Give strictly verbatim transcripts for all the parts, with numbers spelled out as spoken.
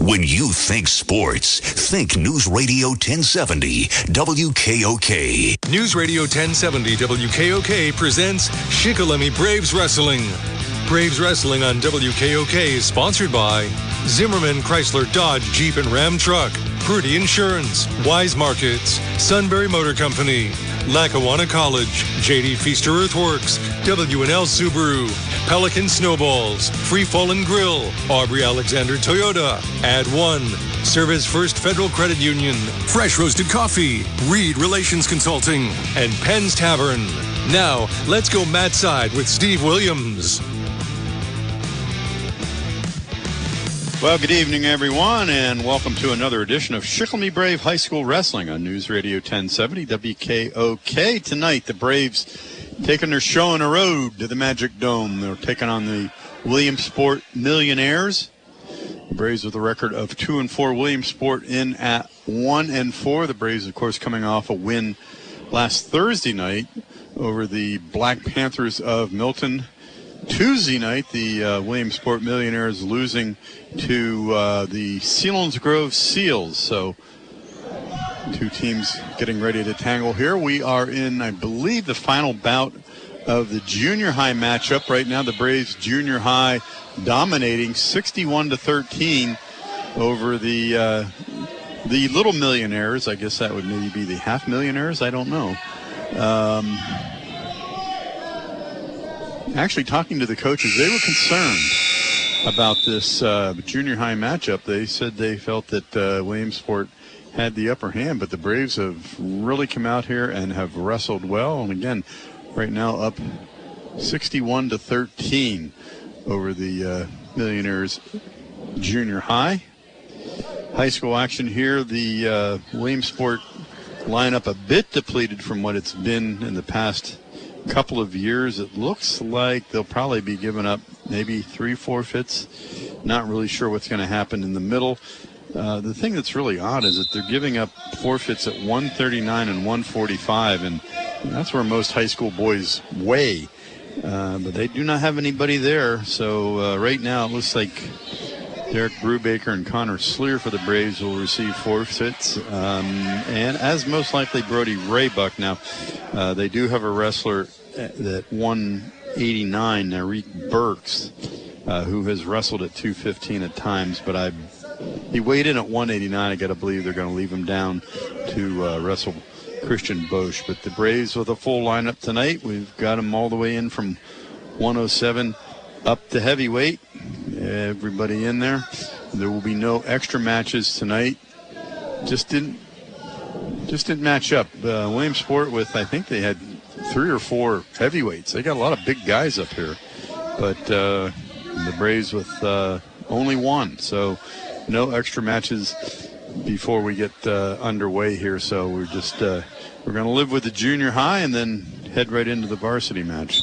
When you think sports, think News Radio ten seventy W K O K. News Radio ten seventy W K O K presents Shikellamy Braves Wrestling. Braves Wrestling on W K O K is sponsored by Zimmerman Chrysler Dodge Jeep and Ram Truck, Purdy Insurance, Wise Markets, Sunbury Motor Company, Lackawanna College, J D Feaster Earthworks, W and L Subaru, Pelican Snowballs, Free Fallen Grill, Aubrey Alexander Toyota, Ad One, Service First Federal Credit Union, Fresh Roasted Coffee, Reed Relations Consulting, and Penn's Tavern. Now, let's go Matt Side with Steve Williams. Well, good evening, everyone, and welcome to another edition of Shikellamy Brave High School Wrestling on News Radio ten seventy W K O K. Tonight, the Braves taking their show on the road to the Magic Dome. They're taking on the Williamsport Millionaires. The Braves with a record of two and four. Williamsport in at one and four. The Braves, of course, coming off a win last Thursday night over the Black Panthers of Milton. Tuesday night, the uh, Williamsport Millionaires losing to uh, the Selinsgrove Seals. So, two teams getting ready to tangle here. We are in, I believe, the final bout of the junior high matchup. Right now, the Braves junior high dominating sixty-one to thirteen over the uh, the Little Millionaires. I guess that would maybe be the Half Millionaires. I don't know. Um, Actually, talking to the coaches, they were concerned about this uh, junior high matchup. They said they felt that uh, Williamsport had the upper hand, but the Braves have really come out here and have wrestled well. And again, right now up sixty-one to thirteen over the uh, Millionaires junior high. High school action here. The uh, Williamsport lineup a bit depleted from what it's been in the past couple of years. It looks like they'll probably be giving up maybe three forfeits. Not really sure what's going to happen in the middle. Uh, the thing that's really odd is that they're giving up forfeits at one thirty-nine and one forty-five, and that's where most high school boys weigh. Uh, but they do not have anybody there. So uh, right now it looks like Derek Brubaker and Connor Sleer for the Braves will receive forfeits. Um, and as most likely Brody Raybuck. Now, uh, they do have a wrestler at one eighty-nine, Narik Burks, uh, who has wrestled at two fifteen at times. But I, he weighed in at one eighty-nine. I got to believe they're going to leave him down to uh, wrestle Christian Bosch. But the Braves with a full lineup tonight. We've got them all the way in from one oh seven up to heavyweight. Everybody in there. There will be no extra matches tonight. Just didn't just didn't match up. Uh, Williamsport with, I think they had three or four heavyweights. They got a lot of big guys up here. But uh, the Braves with uh, only one. So no extra matches before we get uh, underway here. So we're just uh, we're going to live with the junior high and then head right into the varsity match.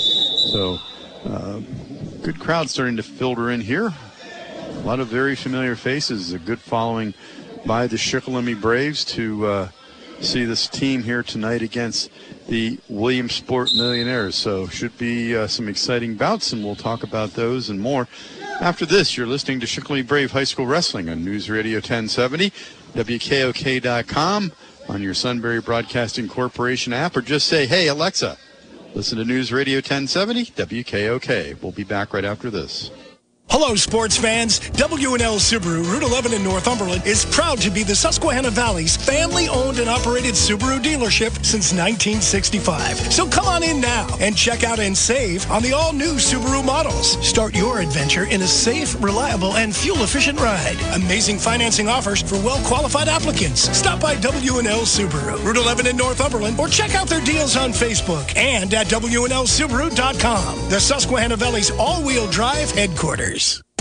So uh, good crowd starting to filter in here. A lot of very familiar faces. A good following by the Shikellamy Braves to uh, see this team here tonight against the Williamsport Millionaires. So should be uh, some exciting bouts, and we'll talk about those and more after this. You're listening to Shikellamy Brave High School Wrestling on News Radio ten seventy, W K O K dot com, on your Sunbury Broadcasting Corporation app, or just say, hey, Alexa, listen to News Radio ten seventy, W K O K. We'll be back right after this. Hello, sports fans. W and L Subaru, Route eleven in Northumberland, is proud to be the Susquehanna Valley's family-owned and operated Subaru dealership since nineteen sixty-five. So come on in now and check out and save on the all-new Subaru models. Start your adventure in a safe, reliable, and fuel-efficient ride. Amazing financing offers for well-qualified applicants. Stop by W and L Subaru, Route eleven in Northumberland, or check out their deals on Facebook and at W and L Subaru dot com, the Susquehanna Valley's all-wheel drive headquarters.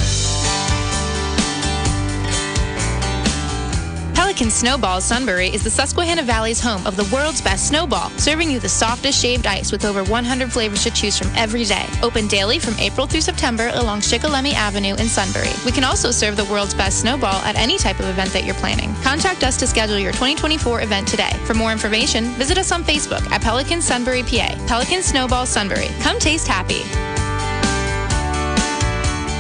Pelican Snowball Sunbury is the Susquehanna Valley's home of the world's best snowball, serving you the softest shaved ice with over one hundred flavors to choose from every day. Open daily from April through September along Shikellamy Avenue in Sunbury. We can also serve the world's best snowball at any type of event that you're planning. Contact us to schedule your twenty twenty-four event today. For more information, visit us on Facebook at Pelican Sunbury, P A. Pelican Snowball Sunbury. Come taste happy.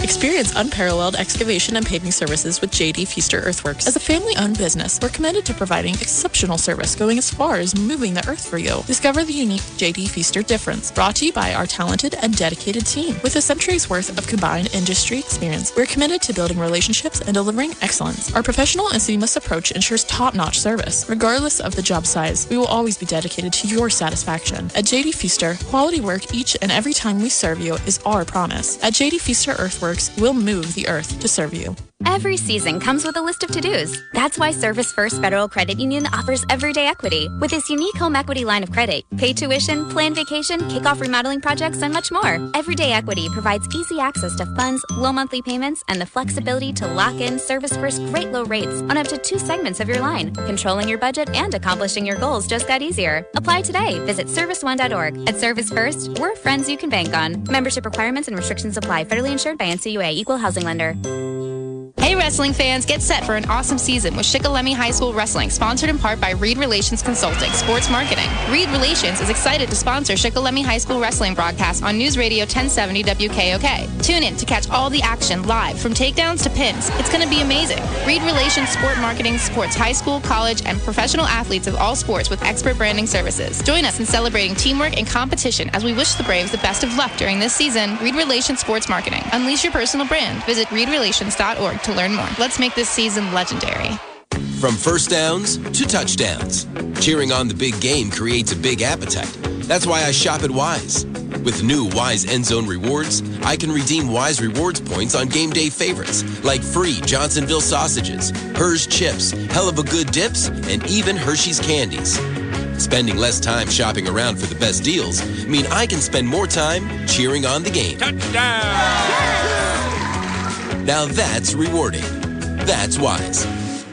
Experience unparalleled excavation and paving services with J D Feaster Earthworks. As a family-owned business, we're committed to providing exceptional service, going as far as moving the earth for you. Discover the unique J D Feaster difference, brought to you by our talented and dedicated team. With a century's worth of combined industry experience, we're committed to building relationships and delivering excellence. Our professional and seamless approach ensures top-notch service. Regardless of the job size, we will always be dedicated to your satisfaction. At J D Feaster, quality work each and every time we serve you is our promise. At J D Feaster Earthworks, we'll move the earth to serve you. Every season comes with a list of to-dos. That's why Service First Federal Credit Union offers everyday equity. With its unique home equity line of credit, pay tuition, plan vacation, kick off remodeling projects, and much more. Everyday equity provides easy access to funds, low monthly payments, and the flexibility to lock in Service First great low rates on up to two segments of your line. Controlling your budget and accomplishing your goals just got easier. Apply today. Visit service one dot org. At Service First, we're friends you can bank on. Membership requirements and restrictions apply. Federally insured by N C U A. Equal housing lender. Hey wrestling fans, get set for an awesome season with Shikellamy High School Wrestling, sponsored in part by Reed Relations Consulting, Sports Marketing. Reed Relations is excited to sponsor Shikellamy High School Wrestling broadcast on News Radio ten seventy W K O K. Tune in to catch all the action live, from takedowns to pins. It's going to be amazing. Reed Relations Sport Marketing supports high school, college, and professional athletes of all sports with expert branding services. Join us in celebrating teamwork and competition as we wish the Braves the best of luck during this season. Reed Relations Sports Marketing. Unleash your personal brand. Visit reed relations dot org to learn more. Let's make this season legendary. From first downs to touchdowns, cheering on the big game creates a big appetite. That's why I shop at Wise. With new Wise End Zone Rewards, I can redeem Wise Rewards points on game day favorites like free Johnsonville sausages, Hershey's chips, Hell of a Good dips, and even Hershey's candies. Spending less time shopping around for the best deals mean I can spend more time cheering on the game. Touchdown! Now that's rewarding. That's Wise.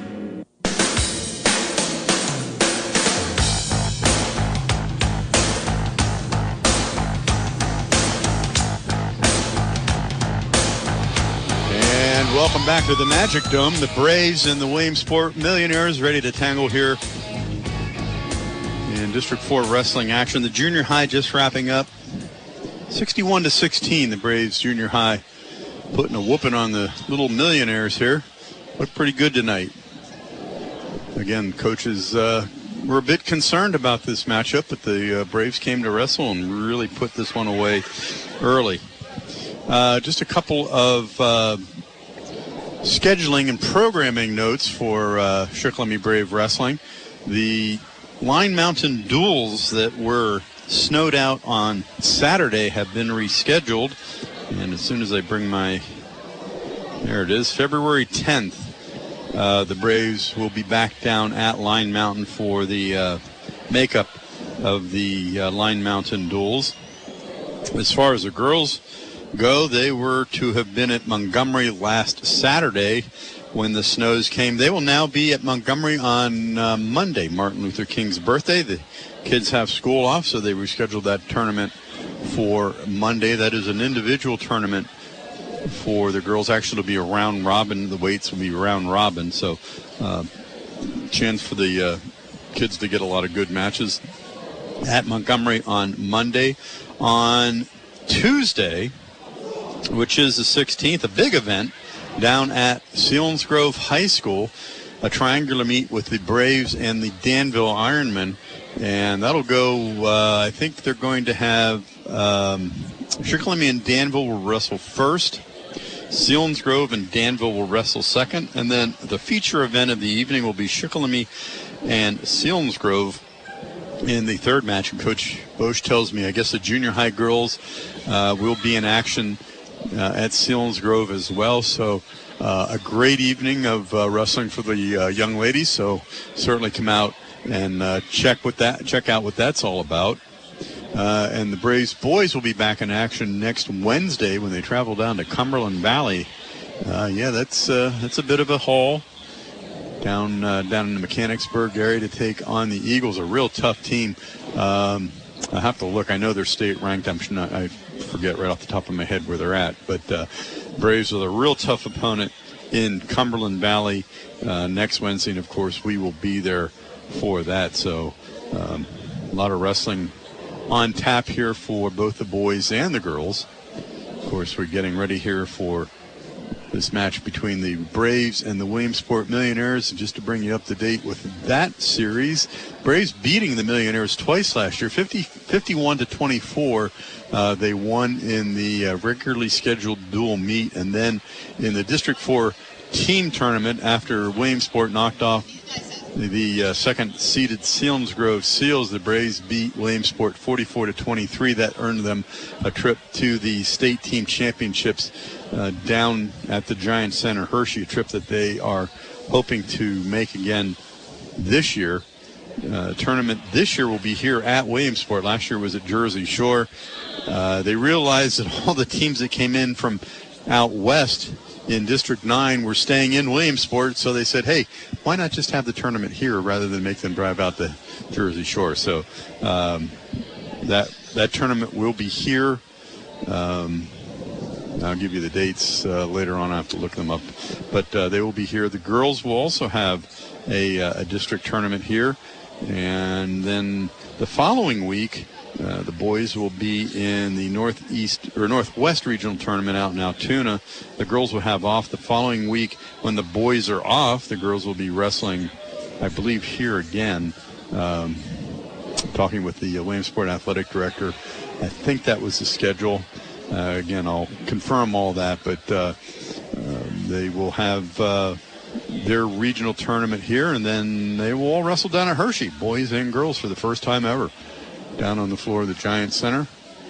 And welcome back to the Magic Dome. The Braves and the Williamsport Millionaires ready to tangle here in District four wrestling action. The junior high just wrapping up. sixty-one to sixteen, the Braves junior high putting a whooping on the little Millionaires here. Looked pretty good tonight. Again, coaches uh, were a bit concerned about this matchup, but the uh, Braves came to wrestle and really put this one away early. Uh, just a couple of uh, scheduling and programming notes for uh, Shikellamy Brave Wrestling. The Line Mountain duels that were snowed out on Saturday have been rescheduled. And as soon as I bring my, there it is, February tenth, uh, the Braves will be back down at Line Mountain for the uh, makeup of the uh, Line Mountain duels. As far as the girls go, they were to have been at Montgomery last Saturday when the snows came. They will now be at Montgomery on uh, Monday, Martin Luther King's birthday. The kids have school off, so they rescheduled that tournament for Monday. That is an individual tournament for the girls. Actually, it'll be a round robin. The weights will be round robin, so uh, chance for the uh, kids to get a lot of good matches at Montgomery on Monday. On Tuesday, which is the sixteenth, a big event down at Selinsgrove High School, a triangular meet with the Braves and the Danville Ironmen. And that'll go, uh, I think they're going to have um, Shikellamy and Danville will wrestle first. Selinsgrove and Danville will wrestle second. And then the feature event of the evening will be Shikellamy and Selinsgrove in the third match. And Coach Bosch tells me, I guess the junior high girls uh, will be in action uh, at Selinsgrove as well. So uh, a great evening of uh, wrestling for the uh, young ladies. So certainly come out and uh, check what that check out what that's all about. Uh, and the Braves boys will be back in action next Wednesday when they travel down to Cumberland Valley. Uh, yeah, that's uh, that's a bit of a haul down uh, down in the Mechanicsburg area to take on the Eagles, a real tough team. Um, I have to look. I know they're state ranked. I'm not. I forget right off the top of my head where they're at. But uh, Braves are a real tough opponent in Cumberland Valley uh, next Wednesday, and of course we will be there for that. So um, a lot of wrestling on tap here for both the boys and the girls. Of course, we're getting ready here for this match between the Braves and the Williamsport Millionaires. And just to bring you up to date with that series, Braves beating the Millionaires twice last year, fifty, fifty-one to twenty-four. Uh, they won in the uh, regularly scheduled dual meet, and then in the District four team tournament after Williamsport knocked off the uh, second-seeded Selinsgrove Seals, the Braves beat Williamsport forty-four to twenty-three. That earned them a trip to the state team championships uh, down at the Giant Center Hershey, a trip that they are hoping to make again this year. Uh, tournament this year will be here at Williamsport. Last year was at Jersey Shore. Uh, they realized that all the teams that came in from out west in District nine were staying in Williamsport, so they said, hey, why not just have the tournament here rather than make them drive out to Jersey Shore? So um, that that tournament will be here. Um, I'll give you the dates uh, later on. I have to look them up. But uh, they will be here. The girls will also have a, uh, a district tournament here. And then the following week, Uh, the boys will be in the Northeast or Northwest Regional Tournament out in Altoona. The girls will have off the following week. When the boys are off, the girls will be wrestling, I believe, here again. Um, talking with the uh, Williamsport Athletic Director, I think that was the schedule. Uh, again, I'll confirm all that, but uh, uh, they will have uh, their regional tournament here, and then they will all wrestle down at Hershey, boys and girls, for the first time ever, down on the floor of the Giant Center.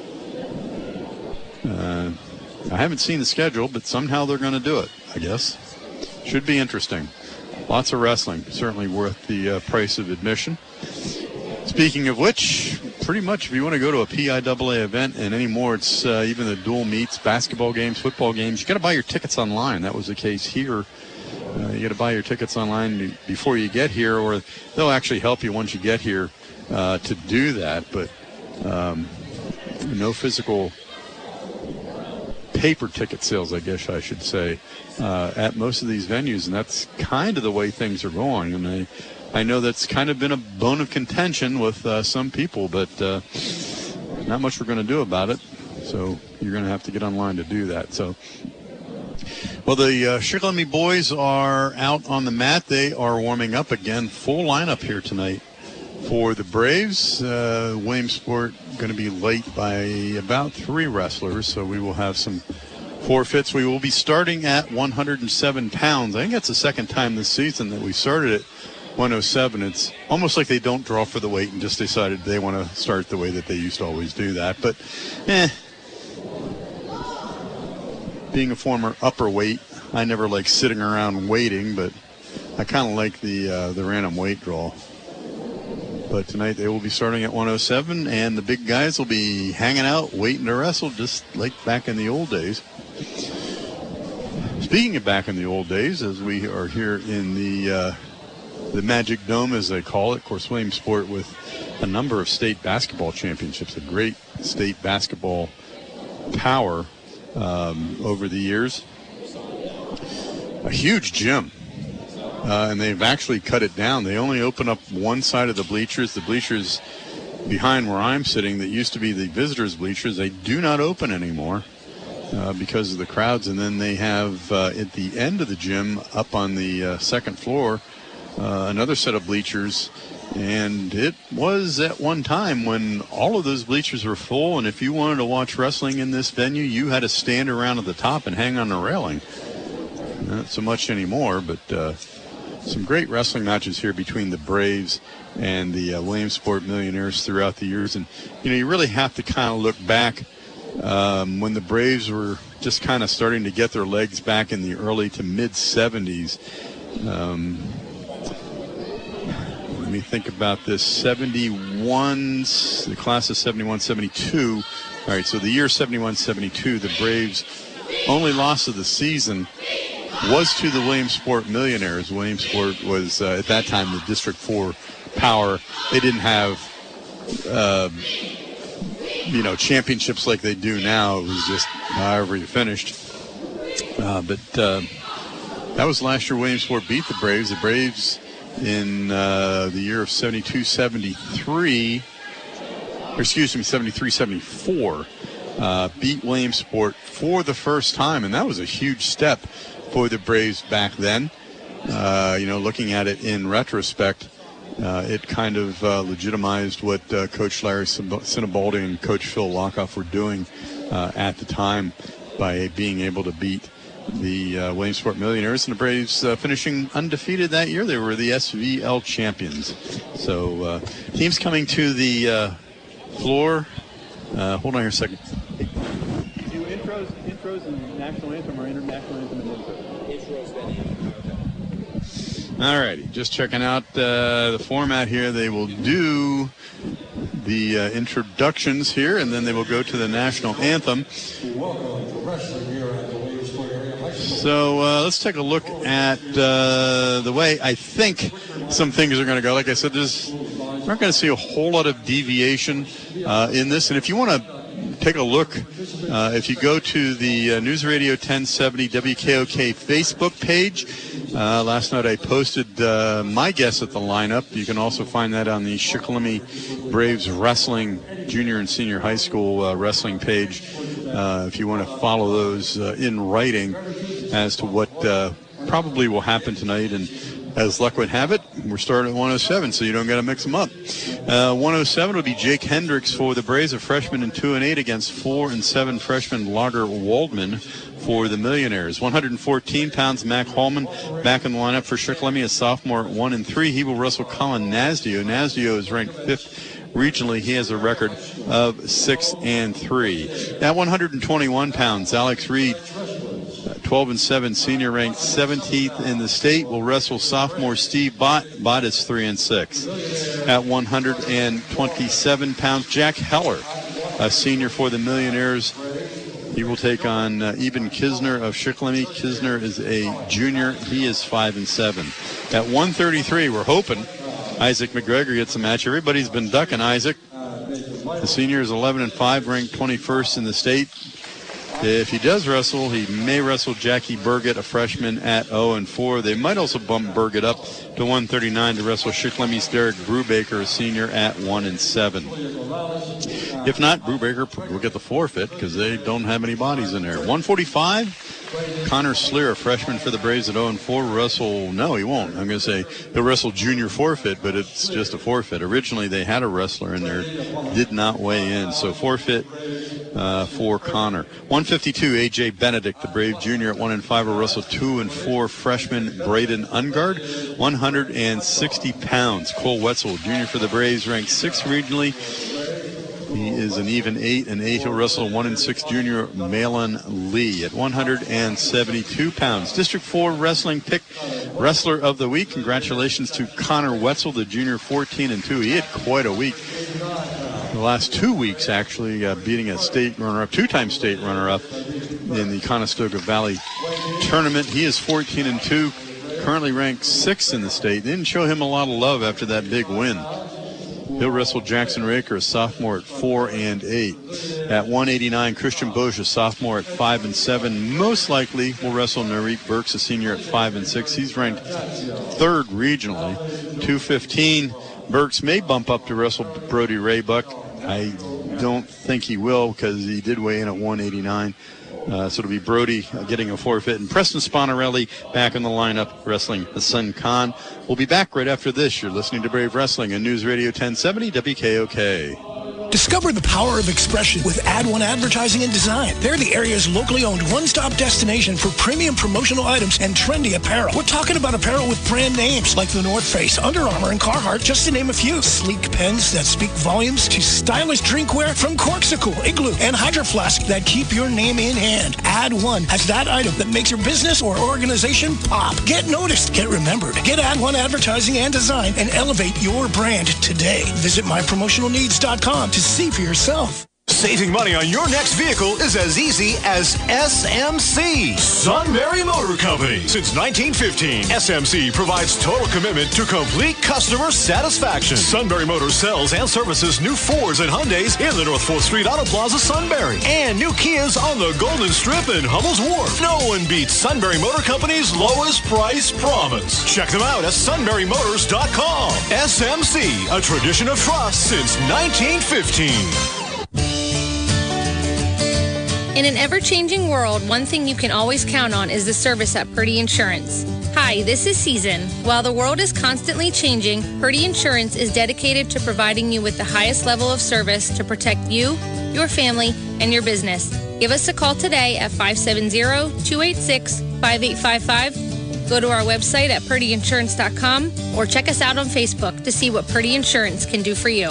Uh, I haven't seen the schedule, but somehow they're going to do it, I guess. Should be interesting. Lots of wrestling, certainly worth the uh, price of admission. Speaking of which, pretty much if you want to go to a P I A A event, and anymore it's uh, even the dual meets, basketball games, football games, you got to buy your tickets online. That was the case here. Uh, you got to buy your tickets online before you get here, or they'll actually help you once you get here uh, to do that. But um, no physical paper ticket sales, I guess I should say, uh, at most of these venues, and that's kind of the way things are going. And I, I know that's kind of been a bone of contention with uh, some people, but uh, not much we're going to do about it. So you're going to have to get online to do that. So, well, the uh, Shikellamy boys are out on the mat. They are warming up again. Full lineup here tonight for the Braves. Uh, Williamsport going to be late by about three wrestlers, so we will have some forfeits. We will be starting at one hundred seven pounds. I think that's the second time this season that we started at one oh seven. It's almost like they don't draw for the weight and just decided they want to start the way that they used to always do that. But, eh, being a former upper weight, I never like sitting around waiting, but I kind of like the uh, the random weight draw. But tonight they will be starting at one oh seven, and the big guys will be hanging out, waiting to wrestle, just like back in the old days. Speaking of back in the old days, as we are here in the uh, the Magic Dome, as they call it, of course, Williamsport with a number of state basketball championships, a great state basketball power um, over the years. A huge gym. Uh, and they've actually cut it down. They only open up one side of the bleachers. The bleachers behind where I'm sitting that used to be the visitors' bleachers, they do not open anymore uh, because of the crowds. And then they have uh, at the end of the gym, up on the uh, second floor, uh, another set of bleachers. And it was at one time when all of those bleachers were full, and if you wanted to watch wrestling in this venue, you had to stand around at the top and hang on the railing. Not so much anymore, but uh, some great wrestling matches here between the Braves and the uh, Williamsport Millionaires throughout the years. And, you know, you really have to kind of look back um, when the Braves were just kind of starting to get their legs back in the early to mid-seventies. Um, let me think about this. seventy-one, the class of seventy-one seventy-two. All right, so the year seventy-one seventy-two, the Braves' only loss of the season was to the Williamsport Millionaires. Williamsport was, uh, at that time, the District four power. They didn't have, uh, you know, championships like they do now. It was just however you finished. Uh, but uh, that was last year Williamsport beat the Braves. The Braves in uh, the year of seventy-two seventy-three, or excuse me, seventy-three seventy-four, uh, beat Williamsport for the first time, and that was a huge step. for the Braves back then. Uh, you know, looking at it in retrospect, uh, it kind of uh, legitimized what uh, Coach Larry Sinibaldi and Coach Phil Lockoff were doing uh, at the time by being able to beat the uh, Williamsport Millionaires, and the Braves uh, finishing undefeated that year. They were the S V L champions. So uh, teams coming to the uh, floor. Uh, hold on here a second. Hey, do intros, intros and national anthem or international anthem and intros? Intros, then anthem. All righty, just checking out uh, the format here. They will do the uh, introductions here, and then they will go to the national anthem. So uh, let's take a look at uh, the way I think some things are going to go. Like I said, there's, we're not going to see a whole lot of deviation uh, in this. And if you want to take a look, uh, if you go to the uh, News Radio ten seventy W K O K Facebook page, uh, last night I posted uh, my guess at the lineup. You can also find that on the Shikellamy Braves Wrestling Junior and Senior High School uh, wrestling page. Uh, if you want to follow those uh, in writing as to what uh, probably will happen tonight. And as luck would have it, we're starting at one oh seven, so you don't got to mix them up. Uh, one oh seven will be Jake Hendricks for the Braves, a freshman in two and eight against four and seven freshman Lager Waldman for the Millionaires. one hundred fourteen pounds, Mac Hallman back in the lineup for Shikellamy, a sophomore at one and three. He will wrestle Colin Nasdio. Nasdio is ranked fifth regionally. He has a record of six and three. At one hundred twenty-one pounds, Alex Reed, twelve and seven senior, ranked seventeenth in the state, will wrestle sophomore Steve Bott. Bott is three and six. At one hundred twenty-seven pounds, Jack Heller, a senior for the Millionaires. He will take on uh, Eben Kisner of Shikellamy. Kisner is a junior. He is five and seven. At one thirty-three, we're hoping Isaac McGregor gets a match. Everybody's been ducking Isaac. The senior is eleven and five, ranked twenty-first in the state. If he does wrestle, he may wrestle Jackie Burgett, a freshman, at oh and four. They might also bump Burgett up to one thirty-nine to wrestle Shikellamy Derek Brubaker, a senior, at one and seven. If not, Brubaker will get the forfeit because they don't have any bodies in there. one forty-five, Connor Sleer, a freshman for the Braves at oh and four, will wrestle. No, he won't. I'm going to say he'll wrestle junior forfeit, but it's just a forfeit. Originally, they had a wrestler in there, did not weigh in, so forfeit uh, for Connor. one fifty-two, A J Benedict, the Brave junior at one and five, will wrestle two and four freshman Braden Ungard. one hundred sixty pounds, Cole Wetzel, junior for the Braves, ranked sixth regionally. He is an even eight and eight. He'll wrestle one and six junior Malin Lee at one hundred seventy-two pounds. District four wrestling pick wrestler of the week. Congratulations to Connor Wetzel, the junior, fourteen and two. He had quite a week. The last two weeks, actually, uh, beating a state runner-up, two-time state runner-up in the Conestoga Valley tournament. He is fourteen and two, currently ranked sixth in the state. They didn't show him a lot of love after that big win. He'll wrestle Jackson Raker, a sophomore, at four and eight. At one eighty-nine, Christian Bosch, a sophomore, at five and seven. Most likely will wrestle Narik Burks, a senior, at five and six. He's ranked third regionally. two fifteen, Burks may bump up to wrestle Brody Raybuck. I don't think he will because he did weigh in at one eighty-nine. Uh, so it'll be Brody uh, getting a forfeit. And Preston Sponarelli back in the lineup wrestling Hassan Khan. We'll be back right after this. You're listening to Brave Wrestling on News Radio ten seventy W K O K. Discover the power of expression with Ad One Advertising and Design. They're the area's locally owned one-stop destination for premium promotional items and trendy apparel. We're talking about apparel with brand names like the North Face, Under Armour, and Carhartt, just to name a few. Sleek pens that speak volumes to stylish drinkware from Corkcicle, Igloo, and Hydro Flask that keep your name in hand. Ad One has that item that makes your business or organization pop. Get noticed. Get remembered. Get Ad One Advertising and Design and elevate your brand today. Visit my promotional needs dot com to see for yourself. Saving money on your next vehicle is as easy as S M C, Sunbury Motor Company. Since nineteen fifteen, S M C provides total commitment to complete customer satisfaction. Sunbury Motors sells and services new Fords and Hyundais in the North fourth Street Auto Plaza, Sunbury, and new Kias on the Golden Strip in Hummel's Wharf. No one beats Sunbury Motor Company's lowest price promise. Check them out at sunbury motors dot com. S M C, a tradition of trust since nineteen fifteen. In an ever-changing world, one thing you can always count on is the service at Purdy Insurance. Hi, this is Season. While the world is constantly changing, Purdy Insurance is dedicated to providing you with the highest level of service to protect you, your family, and your business. Give us a call today at five seven zero, two eight six, five eight five five. Go to our website at purdy insurance dot com or check us out on Facebook to see what Purdy Insurance can do for you.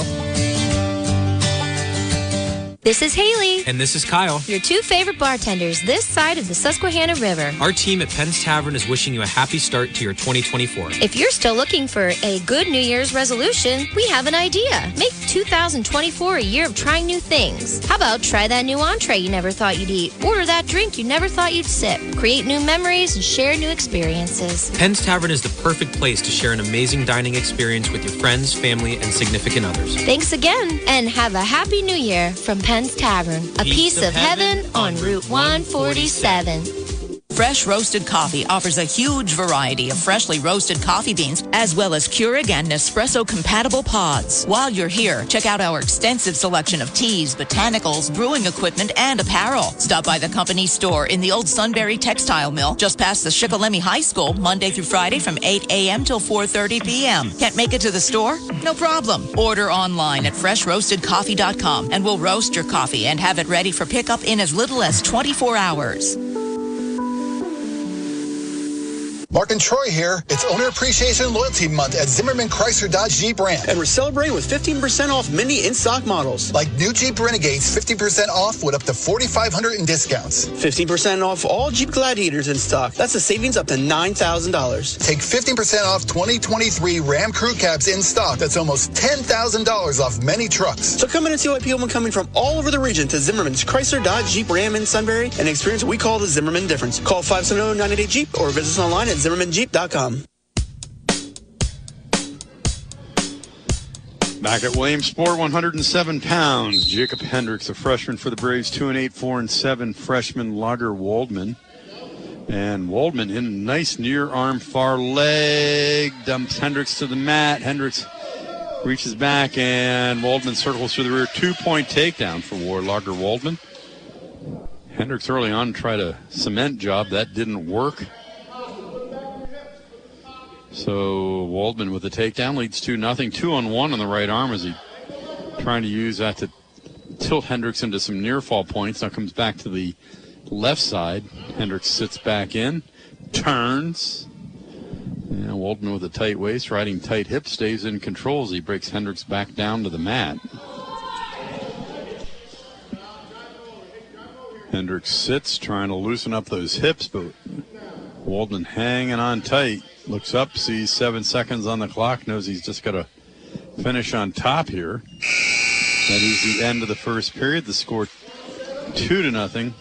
This is Haley. And this is Kyle. Your two favorite bartenders this side of the Susquehanna River. Our team at Penn's Tavern is wishing you a happy start to your twenty twenty-four. If you're still looking for a good New Year's resolution, we have an idea. Make two thousand twenty-four a year of trying new things. How about try that new entree you never thought you'd eat? Order that drink you never thought you'd sip. Create new memories and share new experiences. Penn's Tavern is the perfect place to share an amazing dining experience with your friends, family, and significant others. Thanks again, and have a happy New Year from Penn's Tavern, a piece, piece of, of heaven, heaven on Route one forty-seven. Fresh Roasted Coffee offers a huge variety of freshly roasted coffee beans, as well as Keurig and Nespresso-compatible pods. While you're here, check out our extensive selection of teas, botanicals, brewing equipment, and apparel. Stop by the company store in the old Sunbury Textile Mill, just past the Shikellamy High School, Monday through Friday from eight a.m. till four thirty p.m. Can't make it to the store? No problem. Order online at fresh roasted coffee dot com, and we'll roast your coffee and have it ready for pickup in as little as twenty-four hours. Mark and Troy here. It's Owner Appreciation and Loyalty Month at Zimmerman Chrysler Dodge Jeep Ram. And we're celebrating with fifteen percent off many in-stock models. Like new Jeep Renegades, fifty percent off with up to forty-five hundred dollars in discounts. fifteen percent off all Jeep Gladiators in stock. That's a savings up to nine thousand dollars. Take fifteen percent off twenty twenty-three Ram Crew Cabs in stock. That's almost ten thousand dollars off many trucks. So come in and see why people are coming from all over the region to Zimmerman's Chrysler Dodge Jeep Ram in Sunbury and experience what we call the Zimmerman difference. Call five seven zero, nine eight eight, Jeep or visit us online at zimmerman jeep dot com. Back at Williamsport, one hundred seven pounds. Jacob Hendricks, a freshman for the Braves, two and eight, four and seven. Freshman Lager Waldman. And Waldman in a nice near arm far leg. Dumps Hendricks to the mat. Hendricks reaches back and Waldman circles through the rear. Two-point takedown for War Lager Waldman. Hendricks early on tried a cement job. That didn't work. So Waldman with the takedown leads two nothing. Two on one on the right arm as he trying to use that to tilt Hendricks into some near fall points. Now comes back to the left side. Hendricks sits back in, turns. And Waldman with a tight waist, riding tight hips, stays in control as he breaks Hendricks back down to the mat. Hendricks sits, trying to loosen up those hips, but Waldman hanging on tight. Looks up, sees seven seconds on the clock, knows he's just got to finish on top here. That is the end of the first period. The score two to nothing.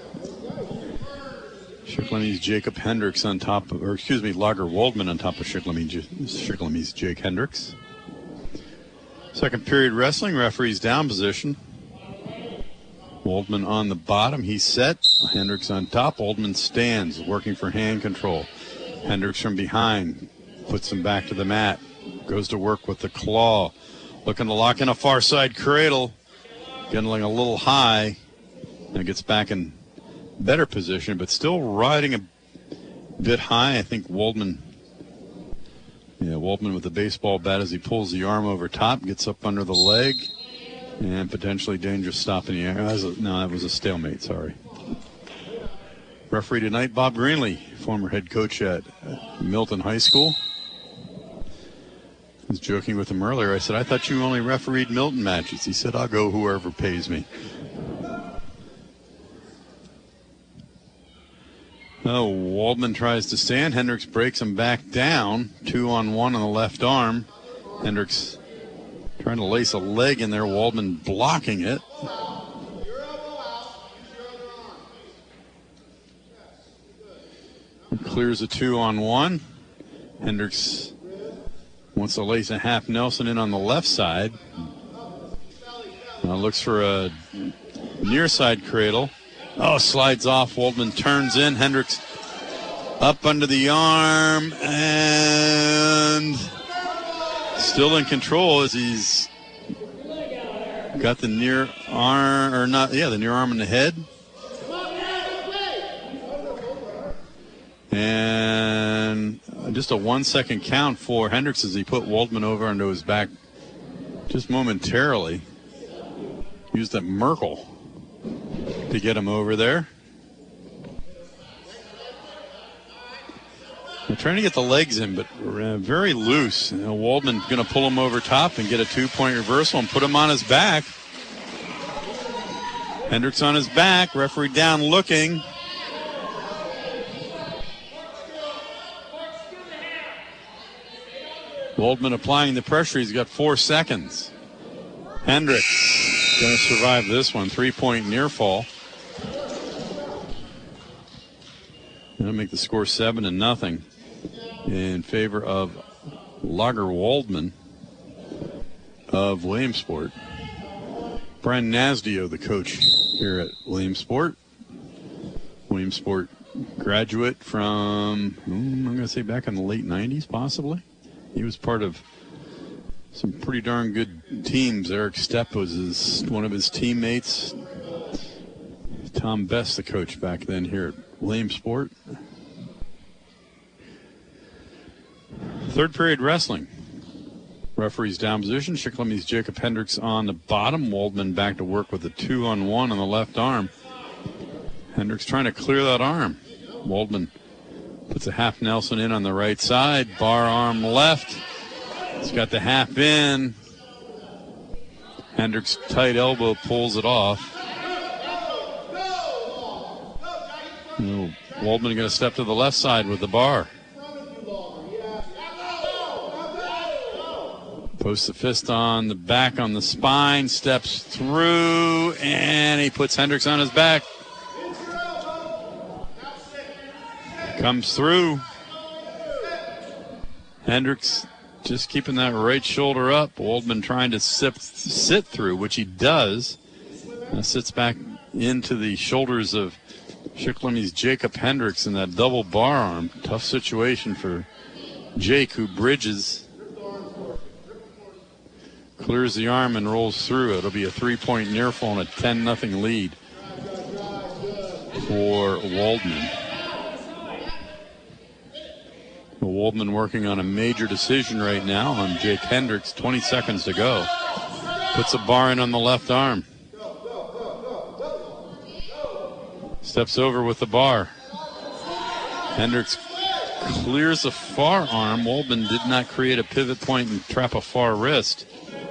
Shikellany's Jacob Hendricks on top of, or excuse me, Lager Waldman on top of Shikellany's Jake Hendricks. Second period wrestling, referee's down position. Waldman on the bottom, he's set. Hendricks on top. Waldman stands, working for hand control. Hendricks from behind puts him back to the mat. Goes to work with the claw. Looking to lock in a far side cradle. Getting a little high. And gets back in better position, but still riding a bit high. I think Waldman, yeah, Waldman with the baseball bat as he pulls the arm over top, gets up under the leg, and potentially dangerous stop in the air. No, that was a stalemate, sorry. Referee tonight, Bob Greenlee, former head coach at Milton High School. I was joking with him earlier. I said, I thought you only refereed Milton matches. He said, I'll go whoever pays me. Oh, Waldman tries to stand. Hendricks breaks him back down. Two on one on the left arm. Hendricks trying to lace a leg in there. Waldman blocking it. Clears a two on one. Hendricks wants to lace a half Nelson in on the left side. Now looks for a near side cradle. Oh, slides off. Waldman turns in. Hendricks up under the arm and still in control as he's got the near arm, or not, yeah, the near arm in the head. just a one-second count for Hendricks as he put Waldman over onto his back just momentarily. Used that Merkel to get him over there. They're trying to get the legs in, but uh, very loose. You know, Waldman going to pull him over top and get a two-point reversal and put him on his back. Hendricks on his back. Referee down looking. Waldman applying the pressure. He's got four seconds. Hendricks going to survive this one. Three-point near fall. Going to make the score seven to nothing in favor of Lager Waldman of Williamsport. Brian Nasdio, the coach here at Williamsport. Williamsport graduate from, I'm going to say back in the late nineties, possibly. He was part of some pretty darn good teams. Eric Stepp was his, one of his teammates. Tom Best, the coach back then here at Williamsport. Third period wrestling. Referee's down position. Shikellamy Jacob Hendricks on the bottom. Waldman back to work with a two on one on the left arm. Hendricks trying to clear that arm. Waldman puts a half Nelson in on the right side. Bar arm left. He's got the half in. Hendricks tight elbow pulls it off. Oh, Waldman going to step to the left side with the bar. Posts the fist on the back on the spine, steps through, and he puts Hendricks on his back. Comes through. Hendricks just keeping that right shoulder up. Waldman trying to sit, sit through, which he does. And sits back into the shoulders of Shikellamy's Jacob Hendricks in that double bar arm. Tough situation for Jake, who bridges. Clears the arm and rolls through. It'll be a three-point near fall and a ten nothing lead for Waldman. Well, Waldman working on a major decision right now on Jake Hendricks. twenty seconds to go. Puts a bar in on the left arm. Steps over with the bar. Hendricks clears the far arm. Waldman did not create a pivot point and trap a far wrist.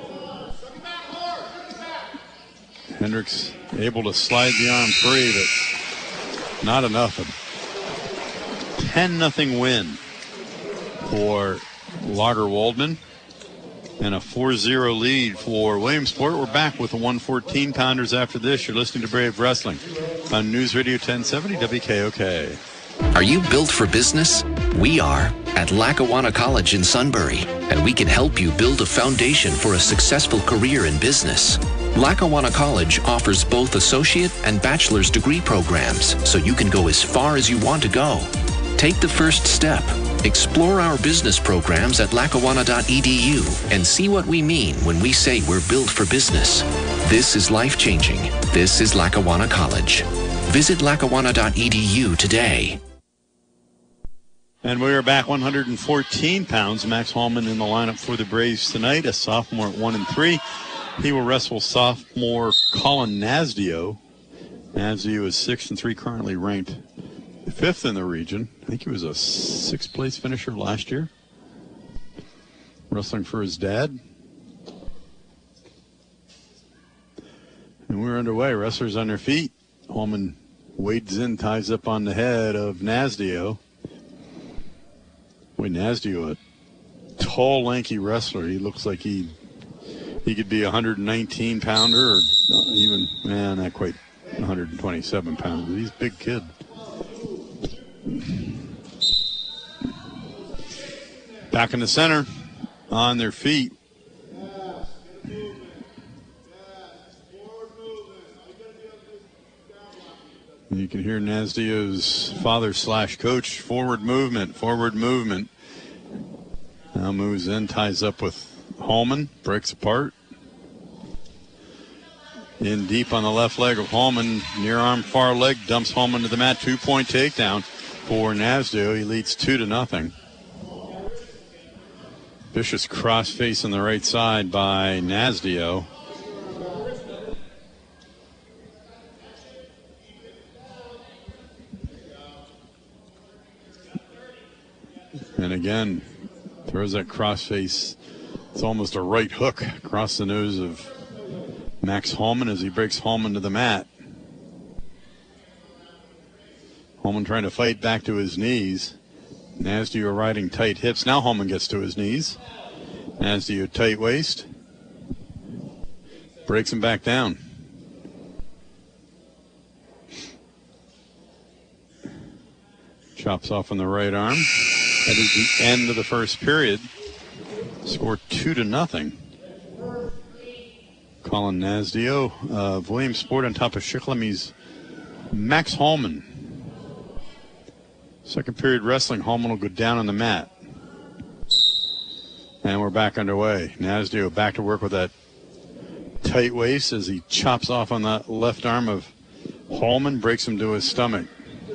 Hendricks able to slide the arm free, but not enough. A ten nothing win for Lager Waldman and a four zero lead for Williamsport. We're back with the one fourteen pounders after this. You're listening to Brave Wrestling on News Radio ten seventy W K O K. Are you built for business? We are at Lackawanna College in Sunbury, and we can help you build a foundation for a successful career in business. Lackawanna College offers both associate and bachelor's degree programs, so you can go as far as you want to go. Take the first step. Explore our business programs at lackawanna dot e d u and see what we mean when we say we're built for business. This is life-changing. This is Lackawanna College. Visit lackawanna dot e d u today. And we are back one hundred fourteen pounds. Max Hallman in the lineup for the Braves tonight, a sophomore at one and three. He will wrestle sophomore Colin Nasdio. Nasdio is six and three, currently ranked fifth in the region. I think he was a sixth place finisher last year. Wrestling for his dad. And we're underway. Wrestlers on their feet. Hallman wades in, ties up on the head of Nasdio. Boy, Nasdio, a tall, lanky wrestler. He looks like he he could be a one hundred nineteen pounder or even, man, not quite one hundred twenty-seven pounder. He's a big kid. Back in the center, on their feet. You can hear Nasdio's father slash coach, forward movement, forward movement. Now moves in, ties up with Hallman, breaks apart. In deep on the left leg of Hallman, near arm, far leg, dumps Hallman to the mat. Two-point takedown for Nasdio. He leads two to nothing. Vicious crossface on the right side by Nasdio. And again, throws that crossface. It's almost a right hook across the nose of Max Hallman as he breaks Hallman to the mat. Hallman trying to fight back to his knees. Nasdio riding tight hips. Now Hallman gets to his knees. Nasdio tight waist. Breaks him back down. Chops off on the right arm. That is the end of the first period. Score two to nothing. Colin Nasdio of Williamsport on top of Shikellamy Max Hallman. Second period wrestling. Hallman will go down on the mat. And we're back underway. Nasdio back to work with that tight waist as he chops off on the left arm of Hallman, breaks him to his stomach.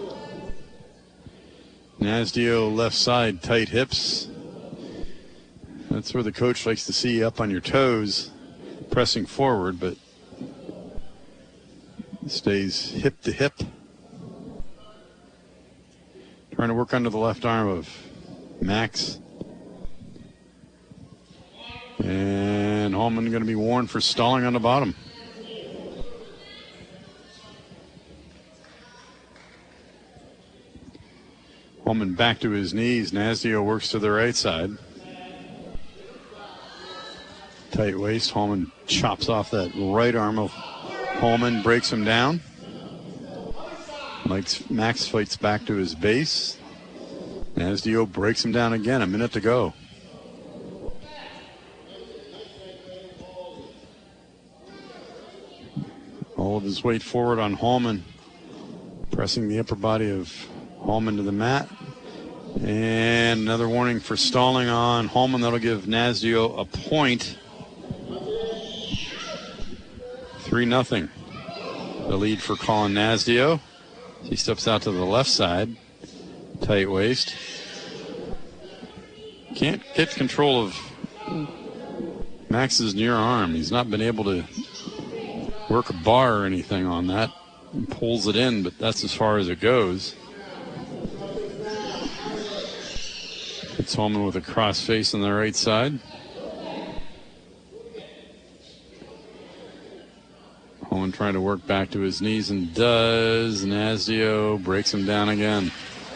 Nasdio left side, tight hips. That's where the coach likes to see you up on your toes, pressing forward, but stays hip to hip. Trying to work under the left arm of Max. And Hallman going to be warned for stalling on the bottom. Hallman back to his knees. Nasdio works to the right side. Tight waist. Hallman chops off that right arm of Hallman, breaks him down. Mike's, Max fights back to his base. Nasdio breaks him down again. A minute to go. All of his weight forward on Hallman, pressing the upper body of Hallman to the mat. And another warning for stalling on Hallman. That'll give Nasdio a point. three nothing. The lead for Colin Nasdio. He steps out to the left side. Tight waist. Can't get control of Max's near arm. He's not been able to work a bar or anything on that. He pulls it in, but that's as far as it goes. Hits Hallman with a cross face on the right side. Hallman trying to work back to his knees and does. Nasdio breaks him down again.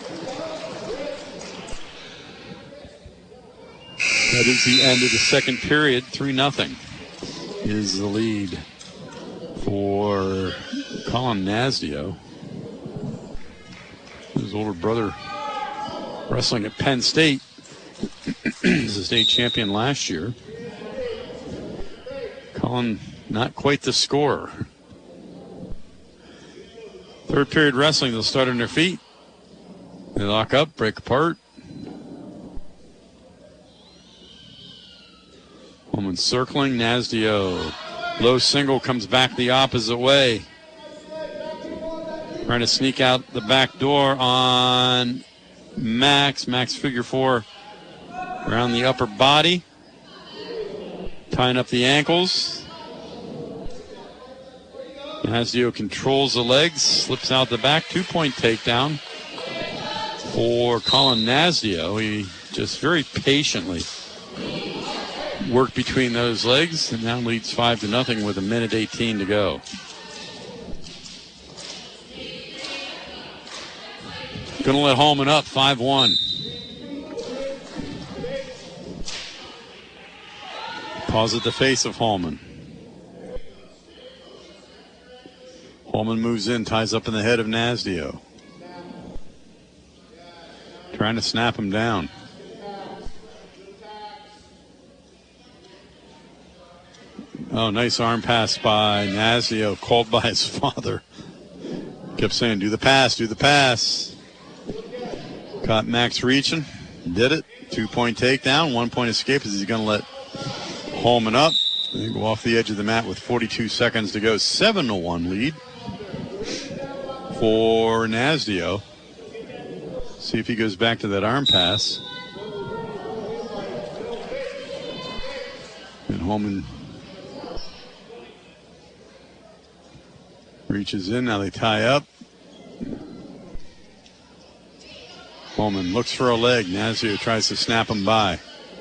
That is the end of the second period. three nothing is the lead for Colin Nasdio. His older brother wrestling at Penn State. He's a state champion last year. Colin, not quite the scorer. Third period wrestling, they'll start on their feet. They lock up, break apart. Hallman circling, Nasdio. Low single comes back the opposite way. Trying to sneak out the back door on Max. Max figure four around the upper body. Tying up the ankles. Nasdio controls the legs, slips out the back. Two-point takedown for Colin Nasdio. He just very patiently worked between those legs and now leads five to nothing with a minute eighteen to go. Going to let Hallman up five one. Pause at the face of Hallman. Hallman moves in, ties up in the head of Nasdio. Trying to snap him down. Oh, nice arm pass by Nasdio, called by his father. Kept saying, do the pass, do the pass. Caught Max reaching, did it. Two-point takedown, one-point escape as he's going to let Hallman up. They go off the edge of the mat with forty-two seconds to go. seven to one lead for Nasdio. See if he goes back to that arm pass. Holman reaches in. Now they tie up. Holman looks for a leg. Nasdia tries to snap him by.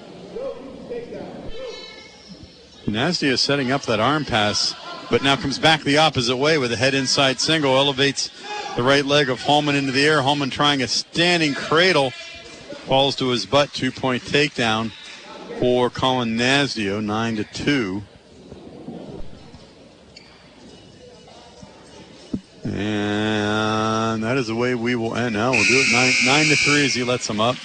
Nasdia is setting up that arm pass, but now comes back the opposite way with a head inside single. Elevates the right leg of Holman into the air. Holman trying a standing cradle. Falls to his butt. Two-point takedown for Colin Nasdio, nine to two. And that is the way we will end. Now we'll do it nine, nine to three as he lets him up.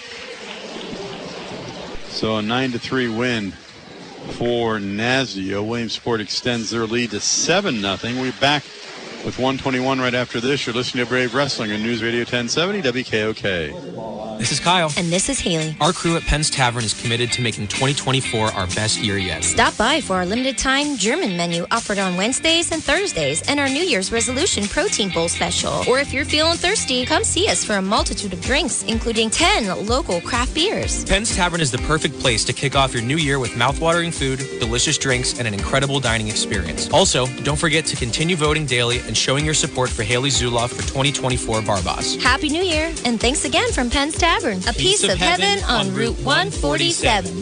So a nine to three win for Nasdio. Williamsport extends their lead to seven nothing. We're back with one twenty-one right after this. You're listening to Brave Wrestling on News Radio ten seventy W K O K. This is Kyle. And this is Haley. Our crew at Penn's Tavern is committed to making twenty twenty-four our best year yet. Stop by for our limited time German menu offered on Wednesdays and Thursdays and our New Year's resolution protein bowl special. Or if you're feeling thirsty, come see us for a multitude of drinks, including ten local craft beers. Penn's Tavern is the perfect place to kick off your new year with mouthwatering food, delicious drinks, and an incredible dining experience. Also, don't forget to continue voting daily and showing your support for Haley Zuloff for twenty twenty-four Bar Boss. Happy New Year, and thanks again from Penn's Tavern, a piece, piece of, of heaven, heaven on Route one forty-seven.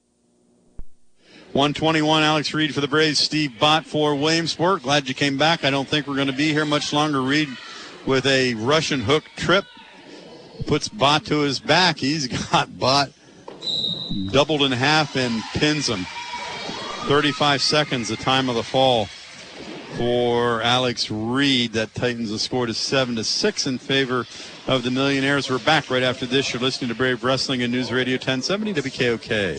one twenty-one, Alex Reed for the Braves, Steve Bott for Williamsport. Glad you came back. I don't think we're going to be here much longer. Reed with a Russian hook trip puts Bott to his back. He's got Bott doubled in half and pins him. thirty-five seconds, the time of the fall for Alex Reed. That tightens the score to seven to six in favor of the Millionaires. We're back right after this. You're listening to Brave Wrestling and News Radio ten seventy W K O K.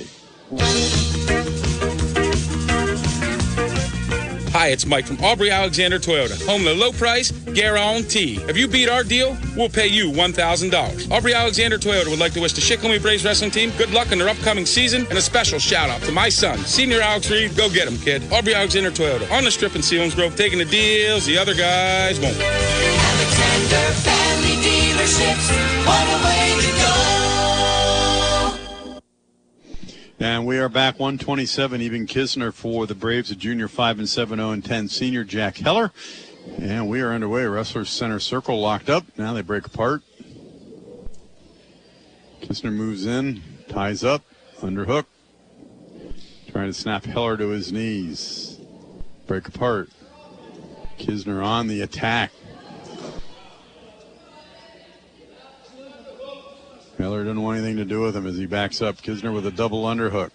Hi, it's Mike from Aubrey Alexander Toyota. Home to low price, guarantee. If you beat our deal, we'll pay you one thousand dollars. Aubrey Alexander Toyota would like to wish the Shikellamy Braves wrestling team good luck in their upcoming season and a special shout out to my son, Senior Alex Reed. Go get him, kid. Aubrey Alexander Toyota on the strip in Selinsgrove, taking the deals the other guys won't. Alexander Family Dealerships, what a way to go. And we are back one twenty-seven, even Kisner for the Braves, a junior five and seven, oh and ten senior, Jack Heller. And we are underway. Wrestlers center circle locked up. Now they break apart. Kisner moves in, ties up, underhook. Trying to snap Heller to his knees. Break apart. Kisner on the attack. Heller didn't want anything to do with him as he backs up. Kisner with a double underhook.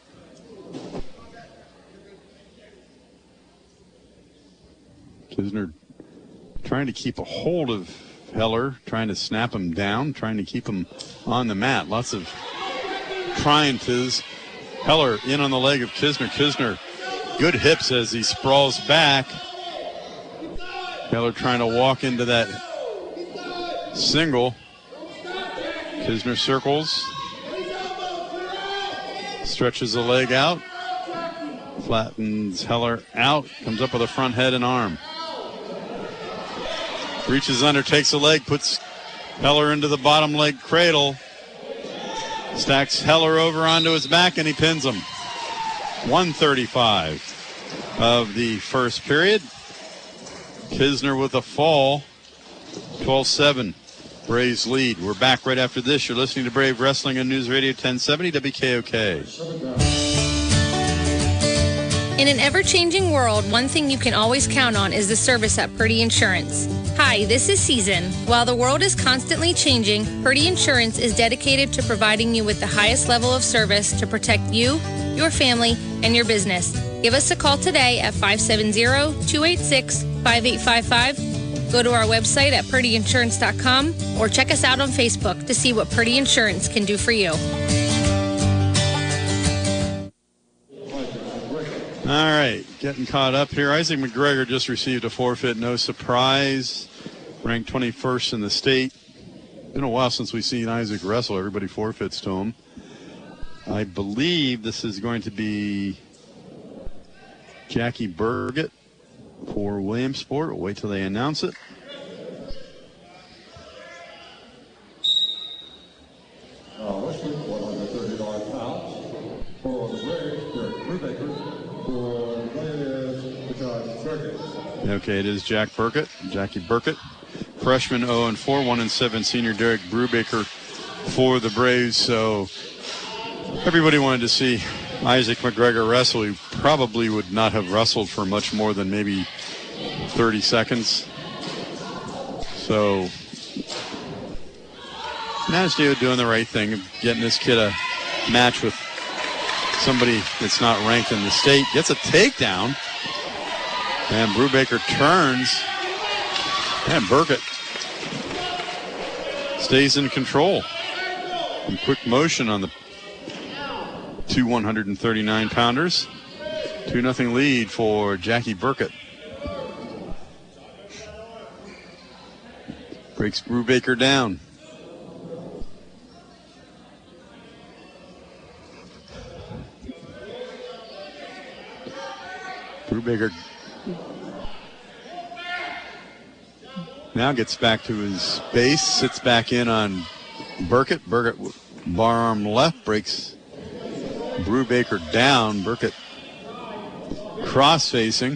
Kisner trying to keep a hold of Heller, trying to snap him down, trying to keep him on the mat. Lots of trying tos. Heller in on the leg of Kisner. Kisner, good hips as he sprawls back. Heller trying to walk into that single. Kisner circles, stretches the leg out, flattens Heller out, comes up with a front head and arm. Reaches under, takes a leg, puts Heller into the bottom leg cradle, stacks Heller over onto his back, and he pins him. one thirty-five of the first period. Kisner with a fall, twelve seven. Braves lead. We're back right after this. You're listening to Brave Wrestling on News Radio ten seventy W K O K. In an ever-changing world, one thing you can always count on is the service at Purdy Insurance. Hi, this is Season. While the world is constantly changing, Purdy Insurance is dedicated to providing you with the highest level of service to protect you, your family, and your business. Give us a call today at five seven zero, two eight six, five eight five five. Go to our website at purdy insurance dot com or check us out on Facebook to see what Purdy Insurance can do for you. All right, getting caught up here. Isaac McGregor just received a forfeit. No surprise. Ranked twenty-first in the state. Been a while since we've seen Isaac wrestle. Everybody forfeits to him. I believe this is going to be Jackie Burgett for Williamsport. We'll wait till they announce it. Uh, Wesley, one hundred thirty-nine pounds. For the Braves, Derek Brubaker. For Okay, it is Jack Burkett, Jackie Burkett. Freshman oh and four, one and seven senior Derek Brubaker for the Braves. So everybody wanted to see Isaac McGregor wrestle. He probably would not have wrestled for much more than maybe thirty seconds. So Nasdio doing the right thing, getting this kid a match with somebody that's not ranked in the state. Gets a takedown. And Brubaker turns. And Burkett stays in control. In quick motion on the two one thirty-nine pounders. two nothing lead for Jackie Burkett. Breaks Brubaker down. Brubaker now gets back to his base, sits back in on Burkett. Burkett bar arm left, breaks Brubaker down. Burkett cross facing.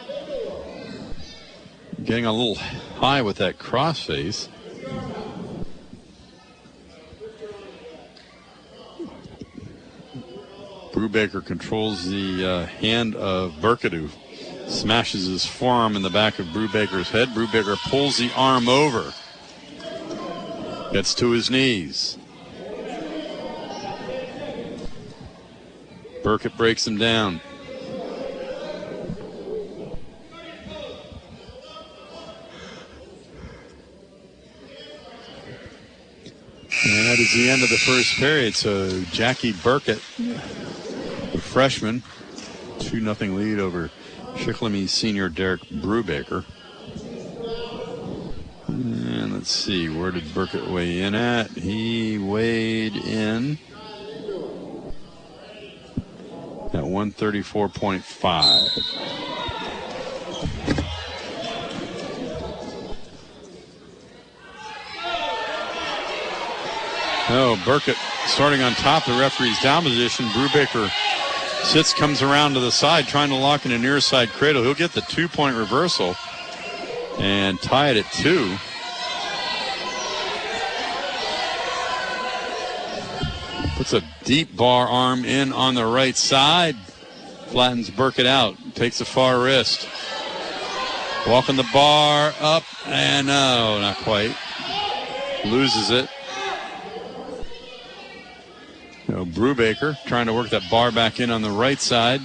Getting a little high with that cross face. Brubaker controls the uh, hand of Burkett, who smashes his forearm in the back of Brubaker's head. Brubaker pulls the arm over. Gets to his knees. Burkett breaks him down. And that is the end of the first period. So Jackie Burkett, the freshman, two nothing lead over Shikellamy senior Derek Brubaker. And let's see, where did Burkett weigh in at? He weighed in at one thirty-four point five. Oh, Burkett starting on top, the referee's down position. Brubaker sits, comes around to the side, trying to lock in a near side cradle. He'll get the two-point reversal and tie it at two. Puts a deep bar arm in on the right side. Flattens Burkett out. Takes a far wrist. Walking the bar up, and no, not quite. Loses it. So Brubaker trying to work that bar back in on the right side.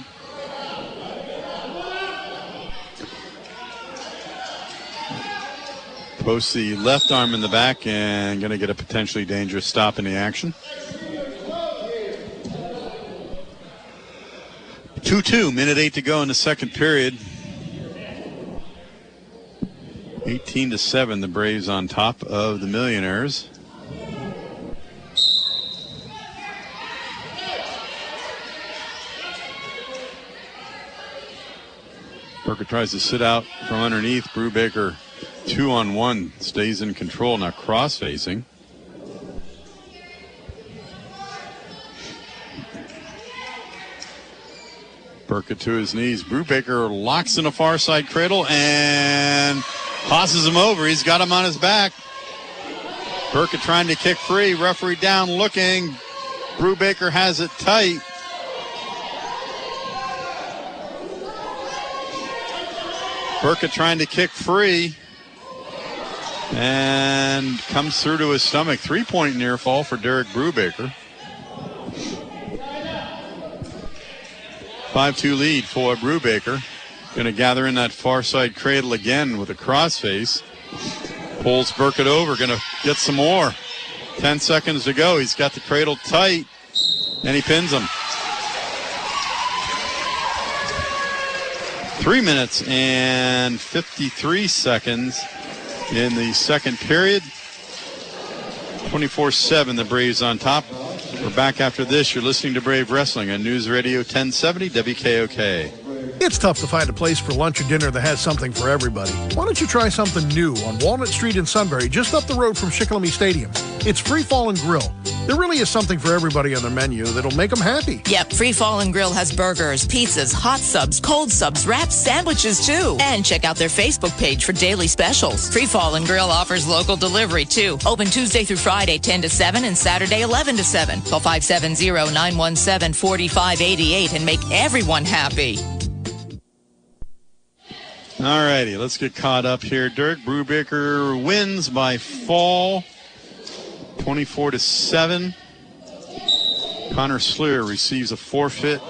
Posts the left arm in the back and going to get a potentially dangerous stop in the action. two two, minute eight to go in the second period. eighteen to seven, the Braves on top of the Millionaires. Burkett tries to sit out from underneath. Brubaker, two on one, stays in control. Now cross facing. Burkett to his knees. Brubaker locks in a far side cradle and tosses him over. He's got him on his back. Burkett trying to kick free. Referee down looking. Brubaker has it tight. Burkett trying to kick free and comes through to his stomach. Three-point near fall for Derek Brubaker. five two lead for Brubaker. Going to gather in that far side cradle again with a crossface. Pulls Burkett over. Going to get some more. Ten seconds to go. He's got the cradle tight, and he pins him. Three minutes and fifty-three seconds in the second period. twenty-four seven, the Braves on top. We're back after this. You're listening to Brave Wrestling on News Radio ten seventy W K O K. It's tough to find a place for lunch or dinner that has something for everybody. Why don't you try something new on Walnut Street in Sunbury, just up the road from Shikellamy Stadium? It's Free Fall and Grill. There really is something for everybody on their menu that'll make them happy. Yep, Free Fall and Grill has burgers, pizzas, hot subs, cold subs, wraps, sandwiches too. And check out their Facebook page for daily specials. Free Fall and Grill offers local delivery too. Open Tuesday through Friday, ten to seven, and Saturday, eleven to seven. Call five seven zero, nine one seven, four five eight eight and make everyone happy. All righty, let's get caught up here. Dirk Brubaker wins by fall, twenty-four to seven. Connor Slear receives a forfeit.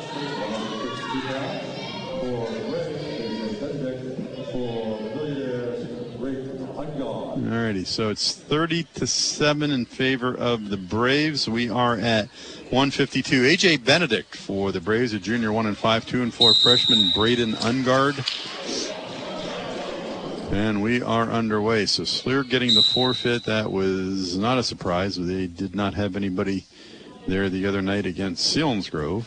All righty, so it's thirty to seven in favor of the Braves. We are at one fifty-two. A J Benedict for the Braves, a junior, one and five, two and four freshman Braden Ungard. And we are underway. So Slear getting the forfeit. That was not a surprise. They did not have anybody there the other night against Selinsgrove.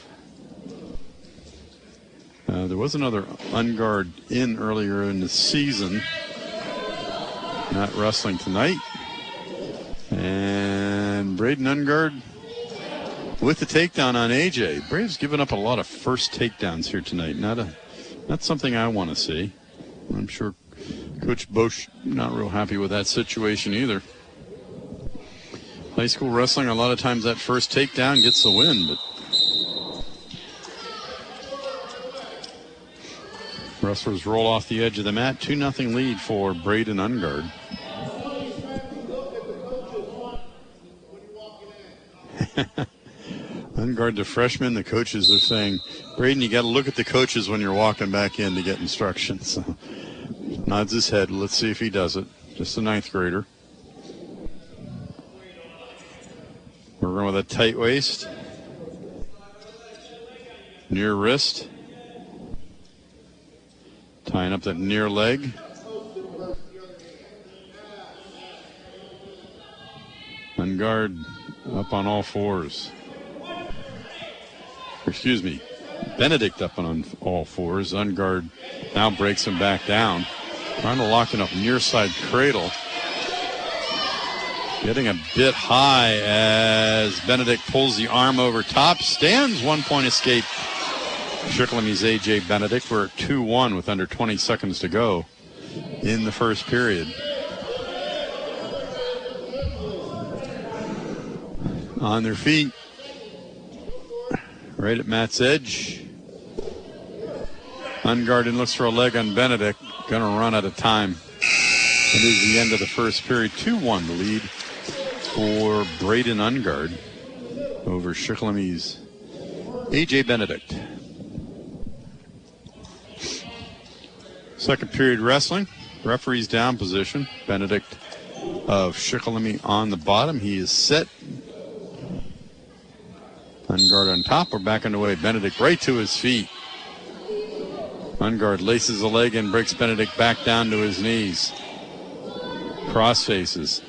Uh, there was another Ungard in earlier in the season. Not wrestling tonight. And Braden Ungard with the takedown on A J. Braves giving up a lot of first takedowns here tonight. Not a, not something I want to see. I'm sure Coach Bosch not real happy with that situation either. High school wrestling, a lot of times that first takedown gets the win, but wrestlers roll off the edge of the mat. two nothing lead for Braden Ungard. Ungard, the freshman, the coaches are saying, Braden, you got to look at the coaches when you're walking back in to get instructions. So nods his head. Let's see if he does it. Just a ninth grader. We're going with a tight waist. Near wrist. Tying up that near leg. Ungard up on all fours. Excuse me. Benedict up on all fours. Ungard now breaks him back down. Trying to lock it up near side cradle. Getting a bit high as Benedict pulls the arm over top. Stands one point escape. Shikellamy's A J Benedict. We're at two one with under twenty seconds to go in the first period. On their feet. Right at Matt's edge. Ungard looks for a leg on Benedict. Going to run out of time. It is the end of the first period. two one the lead for Braden Ungard over Shikellamy A J Benedict. Second period wrestling. Referee's down position. Benedict of Shikellamy on the bottom. He is set. Ungard on top. We're back underway. Benedict right to his feet. Ungard laces a leg and breaks Benedict back down to his knees. Cross faces.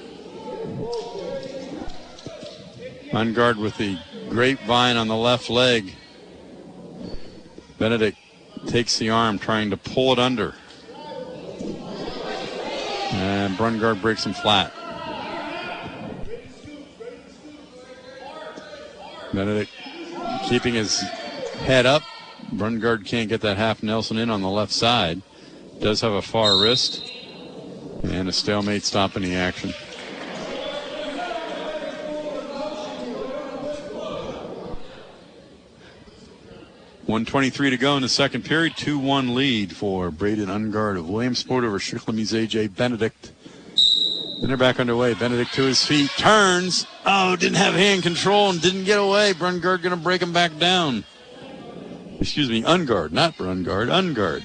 Ungard with the grapevine on the left leg. Benedict takes the arm, trying to pull it under. And Brungard breaks him flat. Benedict keeping his head up. Brungard can't get that half Nelson in on the left side. Does have a far wrist. And a stalemate stopping the action. one twenty-three to go in the second period. two one lead for Braden Ungard of Williamsport over Shikellamy's A J Benedict. Then they're back underway. Benedict to his feet. Turns. Oh, didn't have hand control and didn't get away. Brungard going to break him back down. Excuse me, Ungard, not Brungard. Ungard.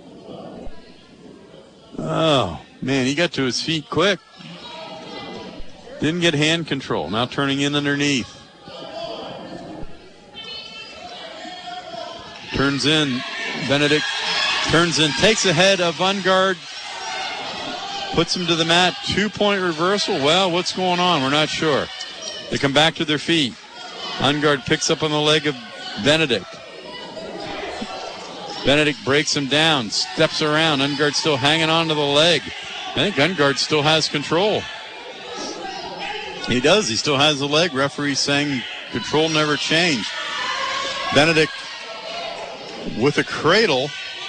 Oh, man, he got to his feet quick. Didn't get hand control. Now turning in underneath. Turns in. Benedict turns in, takes ahead of Ungard. Puts him to the mat. Two-point reversal. Well, what's going on? We're not sure. They come back to their feet. Ungard picks up on the leg of Benedict. Benedict breaks him down, steps around. Ungard still hanging on to the leg. I think Ungard still has control. He does. He still has the leg. Referee saying control never changed. Benedict with a cradle.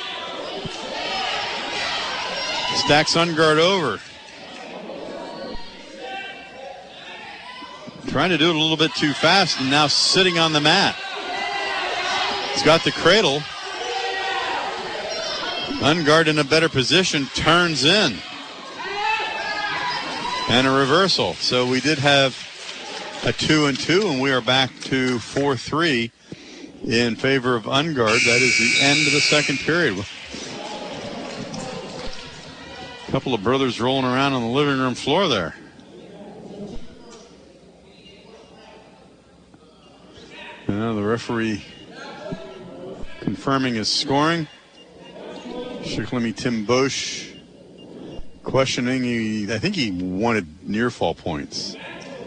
Stacks Ungard over. Trying to do it a little bit too fast and now sitting on the mat. He's got the cradle. Ungard in a better position, turns in. And a reversal. So we did have a two and two, and we are back to four three in favor of Ungard. That is the end of the second period. A couple of brothers rolling around on the living room floor there. Now the referee confirming his scoring. Shikellamy Tim Bosch questioning. He, I think he wanted near fall points.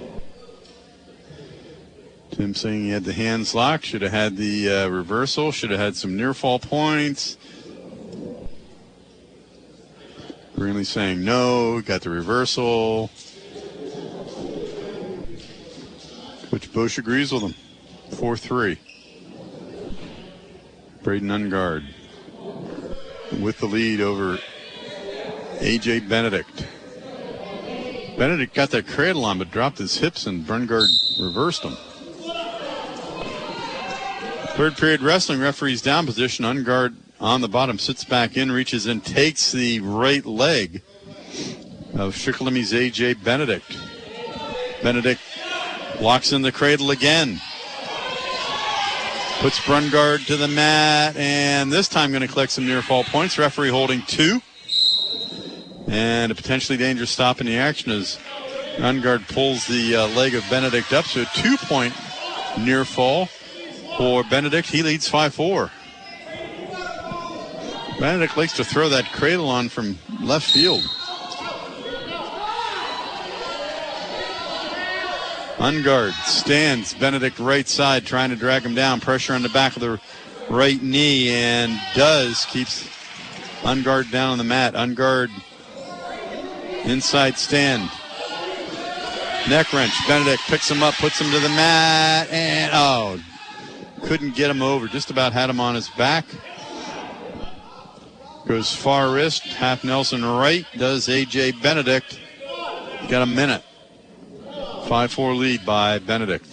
Tim saying he had the hands locked, should have had the uh, reversal, should have had some near fall points. Greenlee saying no, got the reversal. Coach Bosch agrees with him. four three. Braden Ungard with the lead over A J Benedict. Benedict got that cradle on but dropped his hips and Ungard reversed him. Third period wrestling, referee's down position. Ungard on the bottom, sits back in, reaches in, takes the right leg of Shikellamy's A J Benedict. Benedict locks in the cradle again. Puts Brungard to the mat, and this time going to collect some near fall points. Referee holding two. And a potentially dangerous stop in the action as Ungard pulls the uh, leg of Benedict up. So a two-point near fall for Benedict. He leads five four. Benedict likes to throw that cradle on from left field. Ungard stands Benedict right side, trying to drag him down. Pressure on the back of the right knee, and does. Keeps Ungard down on the mat. Ungard inside stand. Neck wrench. Benedict picks him up, puts him to the mat, and oh, couldn't get him over. Just about had him on his back. Goes far wrist, half Nelson right. Does A J Benedict. Got a minute. five four lead by Benedict.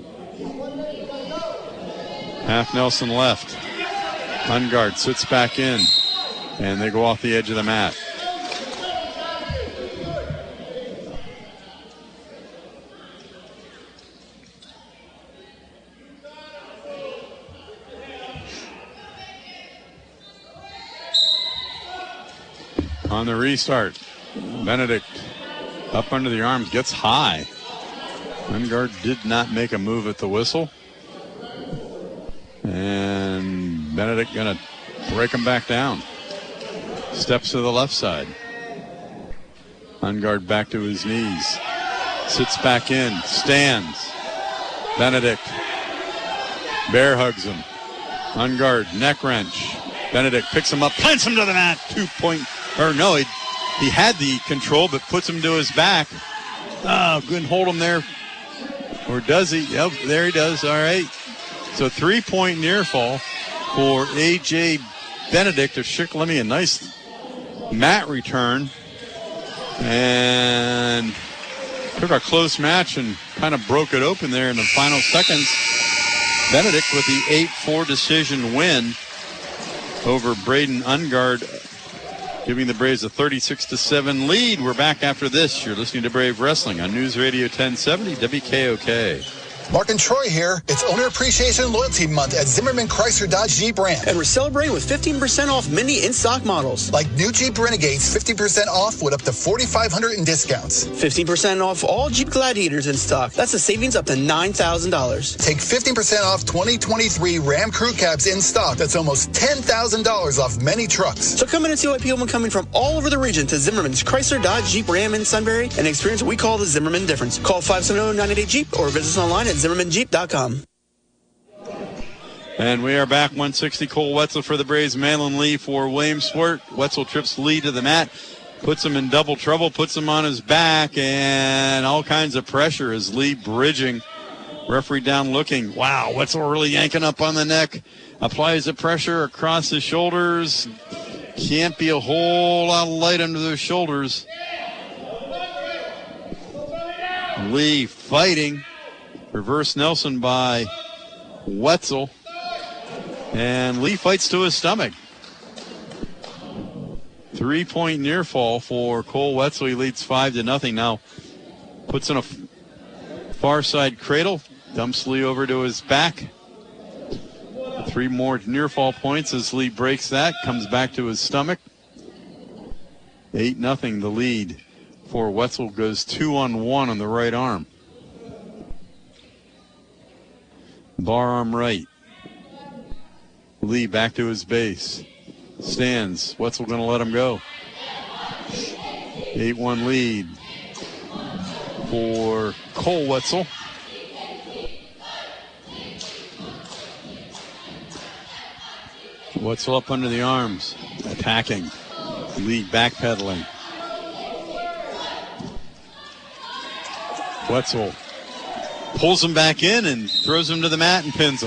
Half Nelson left. Ungard sits back in, and they go off the edge of the mat. On the restart, Benedict up under the arms, gets high. Ungard did not make a move at the whistle. And Benedict going to break him back down. Steps to the left side. Ungard back to his knees. Sits back in, stands. Benedict bear hugs him. Ungard neck wrench. Benedict picks him up, plants him to the mat. Two point, or no, he, he had the control, but puts him to his back. Oh, couldn't hold him there. Or does he? Yep, there he does. All right. So three-point near fall for A J Benedict of Shikellamy. A nice mat return. And took a close match and kind of broke it open there in the final seconds. Benedict with the eight four decision win over Braden Ungard, giving the Braves a thirty-six to seven lead. We're back after this. You're listening to Brave Wrestling on News Radio ten seventy W K O K. Mark and Troy here. It's Owner Appreciation Loyalty Month at Zimmerman Chrysler Dodge Jeep Ram. And we're celebrating with fifteen percent off many in-stock models. Like new Jeep Renegades, fifty percent off with up to forty-five hundred dollars in discounts. fifteen percent off all Jeep Gladiators in stock. That's a savings up to nine thousand dollars. Take fifteen percent off twenty twenty-three Ram Crew Cabs in stock. That's almost ten thousand dollars off many trucks. So come in and see why people are coming from all over the region to Zimmerman's Chrysler Dodge Jeep Ram in Sunbury and experience what we call the Zimmerman difference. Call five seven zero, nine eight eight, Jeep or visit us online at zimmerman jeep dot com. And we are back. one sixty Cole Wetzel for the Braves. Malin Lee for Williamsport. Wetzel trips Lee to the mat. Puts him in double trouble. Puts him on his back. And all kinds of pressure as Lee bridging. Referee down looking. Wow, Wetzel really yanking up on the neck. Applies the pressure across his shoulders. Can't be a whole lot of light under those shoulders. Lee fighting. Reverse Nelson by Wetzel. And Lee fights to his stomach. Three-point near fall for Cole Wetzel. He leads five to nothing now. Puts in a far side cradle. Dumps Lee over to his back. Three more near fall points as Lee breaks that. Comes back to his stomach. Eight nothing the lead for Wetzel. Goes two on one on the right arm. Bar arm right. Lee back to his base. Stands. Wetzel going to let him go. eight one lead for Cole Wetzel. Wetzel up under the arms. Attacking. Lee backpedaling. Wetzel pulls him back in and throws him to the mat and pins him.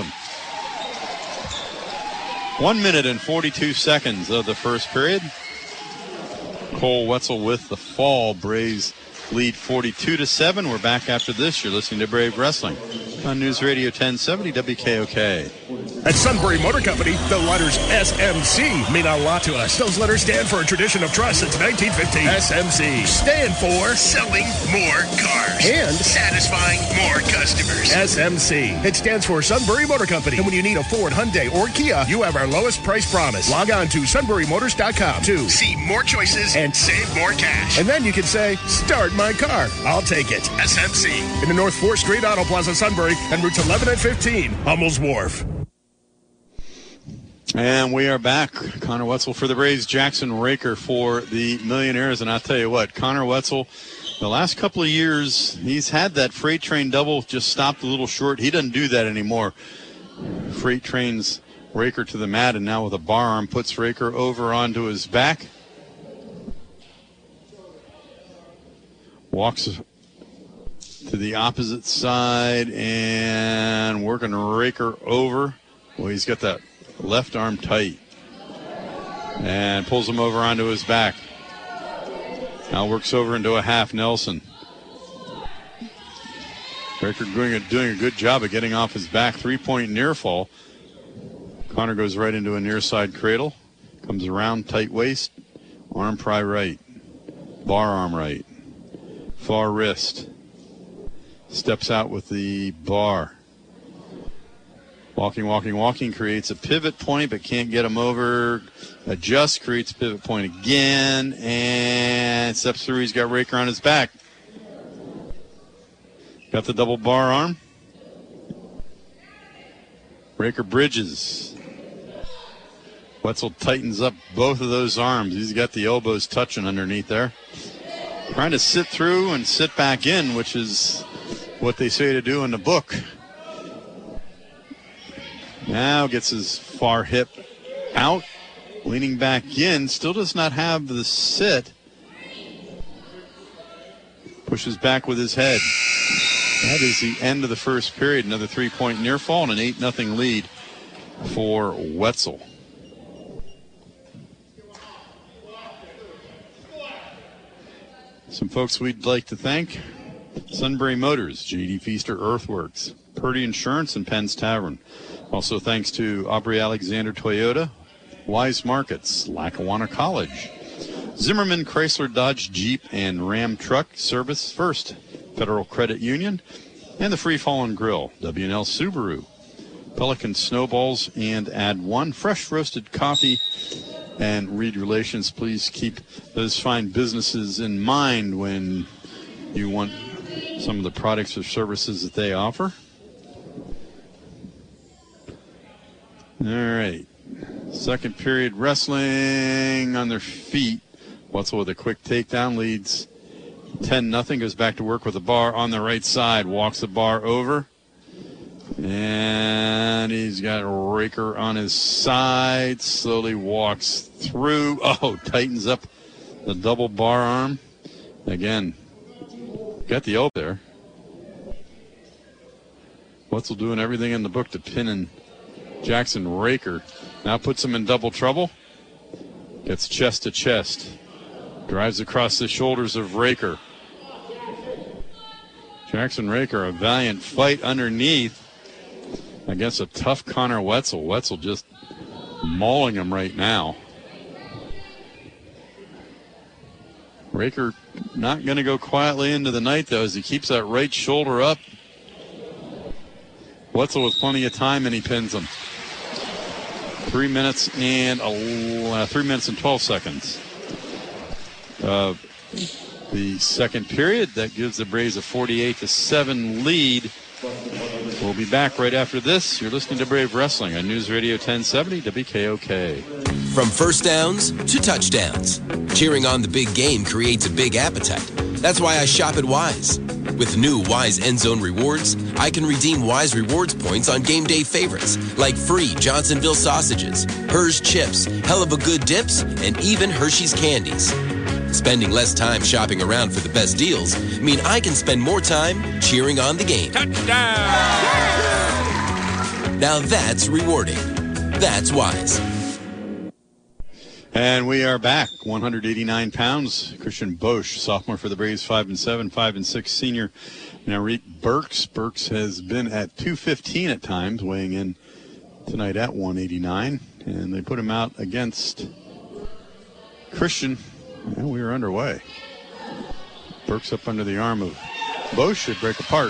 One minute and forty-two seconds of the first period. Cole Wetzel with the fall. Braves lead forty-two to seven. We're back after this. You're listening to Brave Wrestling on News Radio ten seventy W K O K. At Sunbury Motor Company, the letters S M C mean a lot to us. Those letters stand for a tradition of trust since nineteen fifteen. S M C stand for selling more cars and satisfying more customers. S M C. It stands for Sunbury Motor Company. And when you need a Ford, Hyundai, or Kia, you have our lowest price promise. Log on to sunbury motors dot com to see more choices and save more cash. And then you can say, start my car. I'll take it. S M C. In the North fourth Street Auto Plaza, Sunbury, and routes eleven and fifteen, Hummel's Wharf. And we are back. Connor Wetzel for the Braves, Jackson Raker for the Millionaires. And I'll tell you what, Connor Wetzel, the last couple of years, he's had that freight train double, just stopped a little short. He doesn't do that anymore. Freight trains Raker to the mat, and now with a bar arm puts Raker over onto his back. Walks to the opposite side and working Raker over. Well, he's got that left arm tight and pulls him over onto his back. Now works over into a half Nelson. Raker doing a, doing a good job of getting off his back. Three-point near fall. Connor goes right into a near side cradle. Comes around, tight waist. Arm pry right. Bar arm right. Far wrist. Steps out with the bar. Walking, walking, walking, creates a pivot point, but can't get him over. Adjusts, creates a pivot point again, and steps through. He's got Raker on his back. Got the double bar arm. Raker bridges. Wetzel tightens up both of those arms. He's got the elbows touching underneath there. Trying to sit through and sit back in, which is what they say to do in the book. Now gets his far hip out, leaning back in, still does not have the sit. Pushes back with his head. That is the end of the first period. Another three-point near fall and an eight nothing lead for Wetzel. Some folks we'd like to thank. Sunbury Motors, J D Feaster Earthworks, Purdy Insurance, and Penn's Tavern. Also thanks to Aubrey Alexander Toyota, Wise Markets, Lackawanna College, Zimmerman Chrysler Dodge Jeep and Ram Truck Service First, Federal Credit Union, and the Free Fallen Grill, W and L Subaru, Pelican Snowballs, and Add One, fresh roasted coffee, and Reed Relations. Please keep those fine businesses in mind when you want some of the products or services that they offer. All right. Second period wrestling on their feet. Wetzel with a quick takedown, leads ten nothing, goes back to work with the bar on the right side, walks the bar over. And And he's got Raker on his side. Slowly walks through. Oh, tightens up the double bar arm. Again, got the open there. Wetzel doing everything in the book to pin in Jackson Raker. Now puts him in double trouble. Gets chest to chest. Drives across the shoulders of Raker. Jackson Raker, a valiant fight underneath against a tough Connor Wetzel. Wetzel just mauling him right now. Raker not going to go quietly into the night, though, as he keeps that right shoulder up. Wetzel with plenty of time, and he pins him. Three minutes and uh, three minutes and twelve seconds. Uh, the second period that gives the Braves a forty-eight to seven lead. We'll be back right after this. You're listening to Brave Wrestling on News Radio ten seventy W K O K. From first downs to touchdowns, cheering on the big game creates a big appetite. That's why I shop at Wise. With new Wise End Zone Rewards, I can redeem Wise Rewards points on game day favorites like free Johnsonville sausages, Hershey's chips, Hell of a Good dips, and even Hershey's candies. Spending less time shopping around for the best deals mean I can spend more time cheering on the game. Touchdown! Now that's rewarding. That's Wise. And we are back. one hundred eighty-nine pounds. Christian Bosch, sophomore for the Braves, five and seven, five and six senior. Narik Burks. Burks has been at two fifteen at times, weighing in tonight at one eighty-nine. And they put him out against Christian. And we are underway. Burks up under the arm of Bosch, should break apart.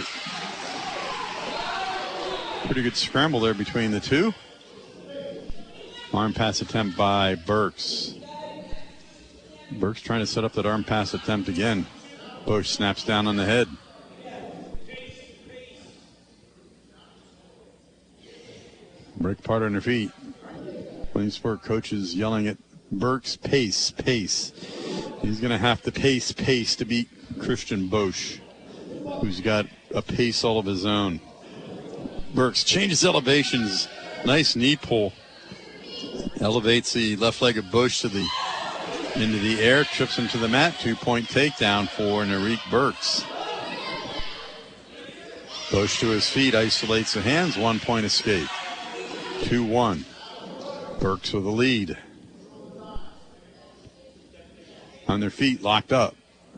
Pretty good scramble there between the two. Arm pass attempt by Burks. Burks trying to set up that arm pass attempt again. Bosch snaps down on the head. Break apart on their feet. Williamsport coaches yelling at Burks, pace, pace. He's going to have to pace, pace to beat Christian Bosch, who's got a pace all of his own. Burks changes elevations. Nice knee pull. Elevates the left leg of Bosch to the into the air, trips him to the mat. Two-point takedown for Narik Burks. Bosch to his feet, isolates the hands. One-point escape. two one. Burks with the lead. On their feet, locked up.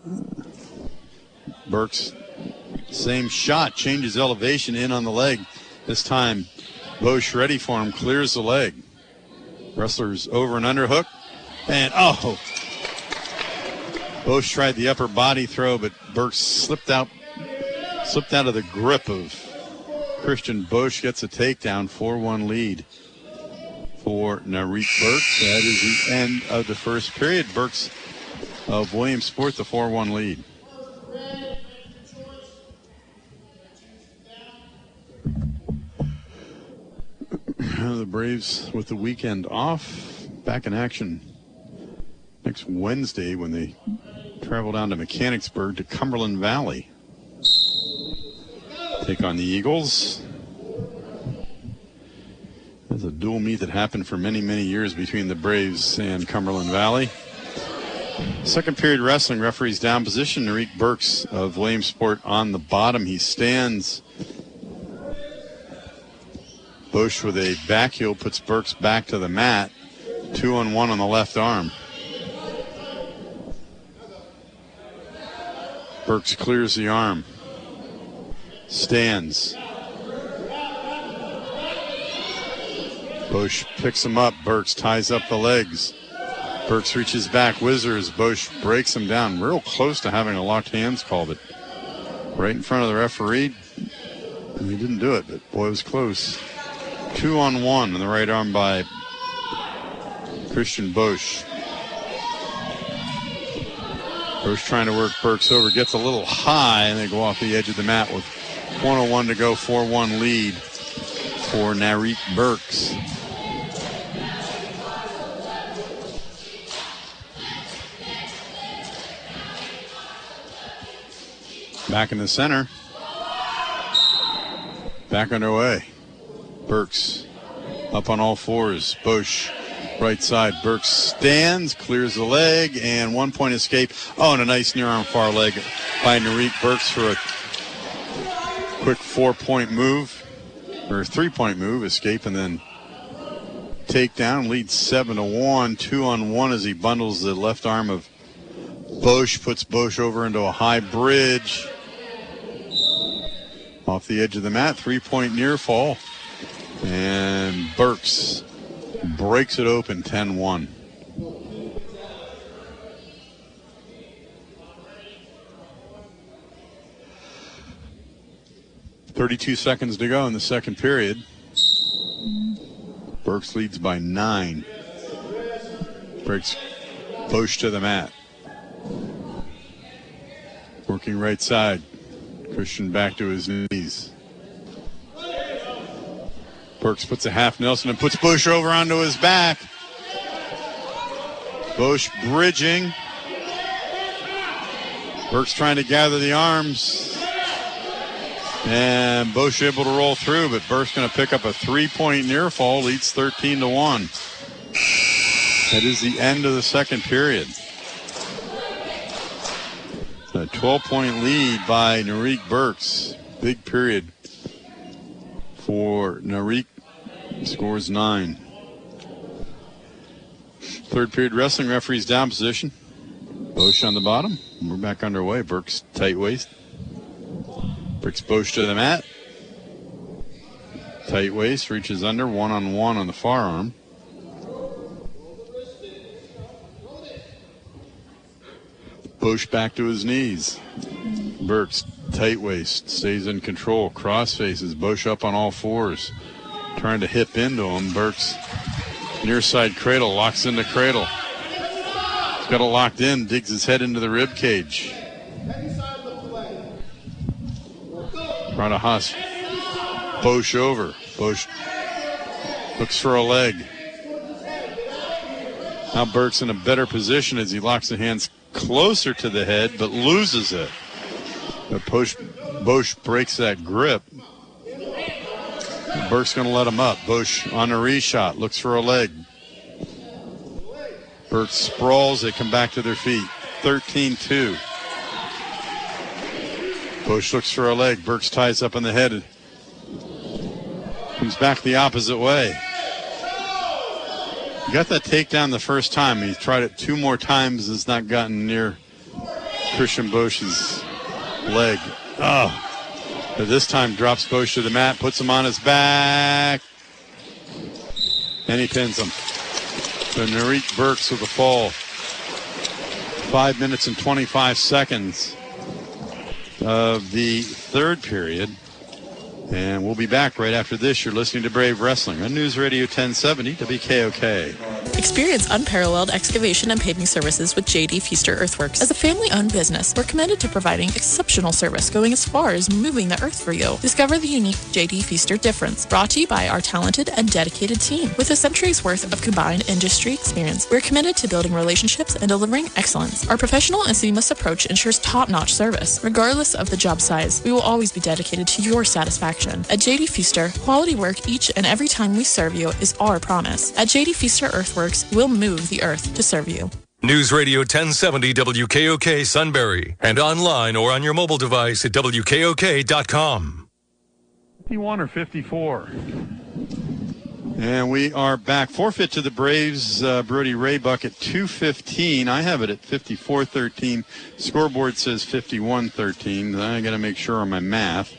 Burks, same shot, changes elevation in on the leg. This time, Bosch ready for him, clears the leg. Wrestlers over and under hook. And, oh! Bosch tried the upper body throw, but Burks slipped out, slipped out of the grip of Christian Bosch. Gets a takedown, four one lead for Narik Burks. That is the end of the first period. Burks of Williamsport, the four one lead. The Braves with the weekend off, back in action next Wednesday when they travel down to Mechanicsburg to Cumberland Valley. Take on the Eagles. There's a dual meet that happened for many, many years between the Braves and Cumberland Valley. Second period wrestling, referee's down position. Narik Burks of Williamsport on the bottom. He stands. Bosch with a back heel puts Burks back to the mat. Two on one on the left arm. Burks clears the arm. Stands. Bosch picks him up. Burks ties up the legs. Burks reaches back, whizzers. Bosch breaks him down. Real close to having a locked hands call, but right in front of the referee. He didn't do it, but boy, it was close. Two on one on the right arm by Christian Bosch. Bosch trying to work Burks over. Gets a little high, and they go off the edge of the mat with one oh one to go. four one lead for Narik Burks. Back in the center. Back underway. Burks up on all fours. Bosch right side. Burks stands, clears the leg, and one-point escape. Oh, and a nice near-arm far leg by Narik Burks for a quick four-point move, or three-point move, escape, and then takedown. Leads seven to one. Two on one as he bundles the left arm of Bosch, puts Bosch over into a high bridge. Off the edge of the mat, three-point near fall. And Burks breaks it open, ten one. thirty-two seconds to go in the second period. Burks leads by nine. Breaks Bosch to the mat. Working right side. Christian back to his knees. Burks puts a half Nelson and puts Bosch over onto his back. Bosch bridging. Burks trying to gather the arms. And Bosch able to roll through, but Burks going to pick up a three-point near fall, leads thirteen to one. That is the end of the second period. A twelve-point lead by Narik Burks. Big period for Narik. Scores nine. Third period wrestling, referees down position. Bosch on the bottom. We're back underway. Burks tight waist. Brings Bosch to the mat. Tight waist, reaches under, one on one on the far arm. Bosch back to his knees. Burks, tight waist, stays in control, cross faces, Bosch up on all fours. Trying to hip into him. Burks, near side cradle, locks into cradle. He's got it locked in, digs his head into the rib cage. Trying to hustle. Bosch over. Bosch looks for a leg. Now Burks in a better position as he locks the hands closer to the head, but loses it. But Bosch, Bosch breaks that grip. Burks going to let him up. Bosch on a reshot, looks for a leg. Burks sprawls, they come back to their feet. thirteen two. Bosch looks for a leg. Burks ties up on the head. Comes back the opposite way. He got that takedown the first time. He's tried it two more times. Has not gotten near Christian Bosch's leg. Oh. But this time drops Bosch to the mat, puts him on his back, and he pins him. So Narik Burks with a fall. Five minutes and twenty-five seconds of the third period. And we'll be back right after this. You're listening to Brave Wrestling on News Radio ten seventy W K O K. Experience unparalleled excavation and paving services with J D Feaster Earthworks. As a family-owned business, we're committed to providing exceptional service, going as far as moving the earth for you. Discover the unique J D Feaster difference. Brought to you by our talented and dedicated team. With a century's worth of combined industry experience, we're committed to building relationships and delivering excellence. Our professional and seamless approach ensures top-notch service. Regardless of the job size, we will always be dedicated to your satisfaction. At J D Feaster, quality work each and every time we serve you is our promise. At J D Feaster Earthworks, we'll move the earth to serve you. News Radio ten seventy W K O K Sunbury and online or on your mobile device at W K O K dot com. fifty-one or fifty-four. And we are back. Forfeit to the Braves. Uh, Brody Raybuck at two fifteen. I have it at fifty-four thirteen. Scoreboard says fifty-one thirteen. I got to make sure on my math.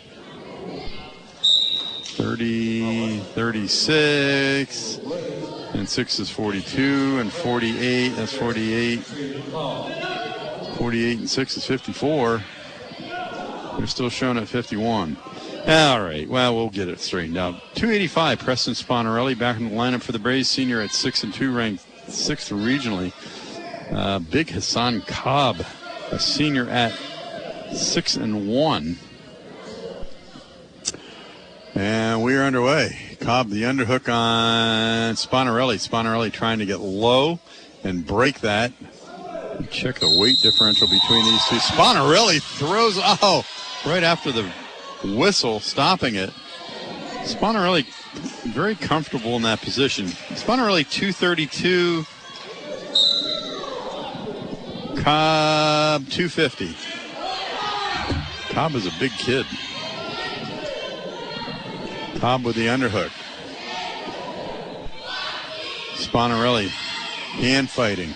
thirty, thirty-six, and six is forty-two, and forty-eight, that's forty-eight. forty-eight and six is fifty-four. They're still showing at fifty-one. All right, well, we'll get it straightened out. two eighty-five, Preston Sponarelli back in the lineup for the Braves, senior at six and two, ranked sixth regionally. Uh, Big Hassan Cobb, a senior at six and one. And we are underway. Cobb, the underhook on Sponarelli. Sponarelli trying to get low and break that. Check the weight differential between these two. Sponarelli throws, oh, right after the whistle, stopping it. Sponarelli very comfortable in that position. Spontarelli two thirty-two. Cobb two fifty. Cobb is a big kid. Cobb with the underhook. Spontarelli hand fighting.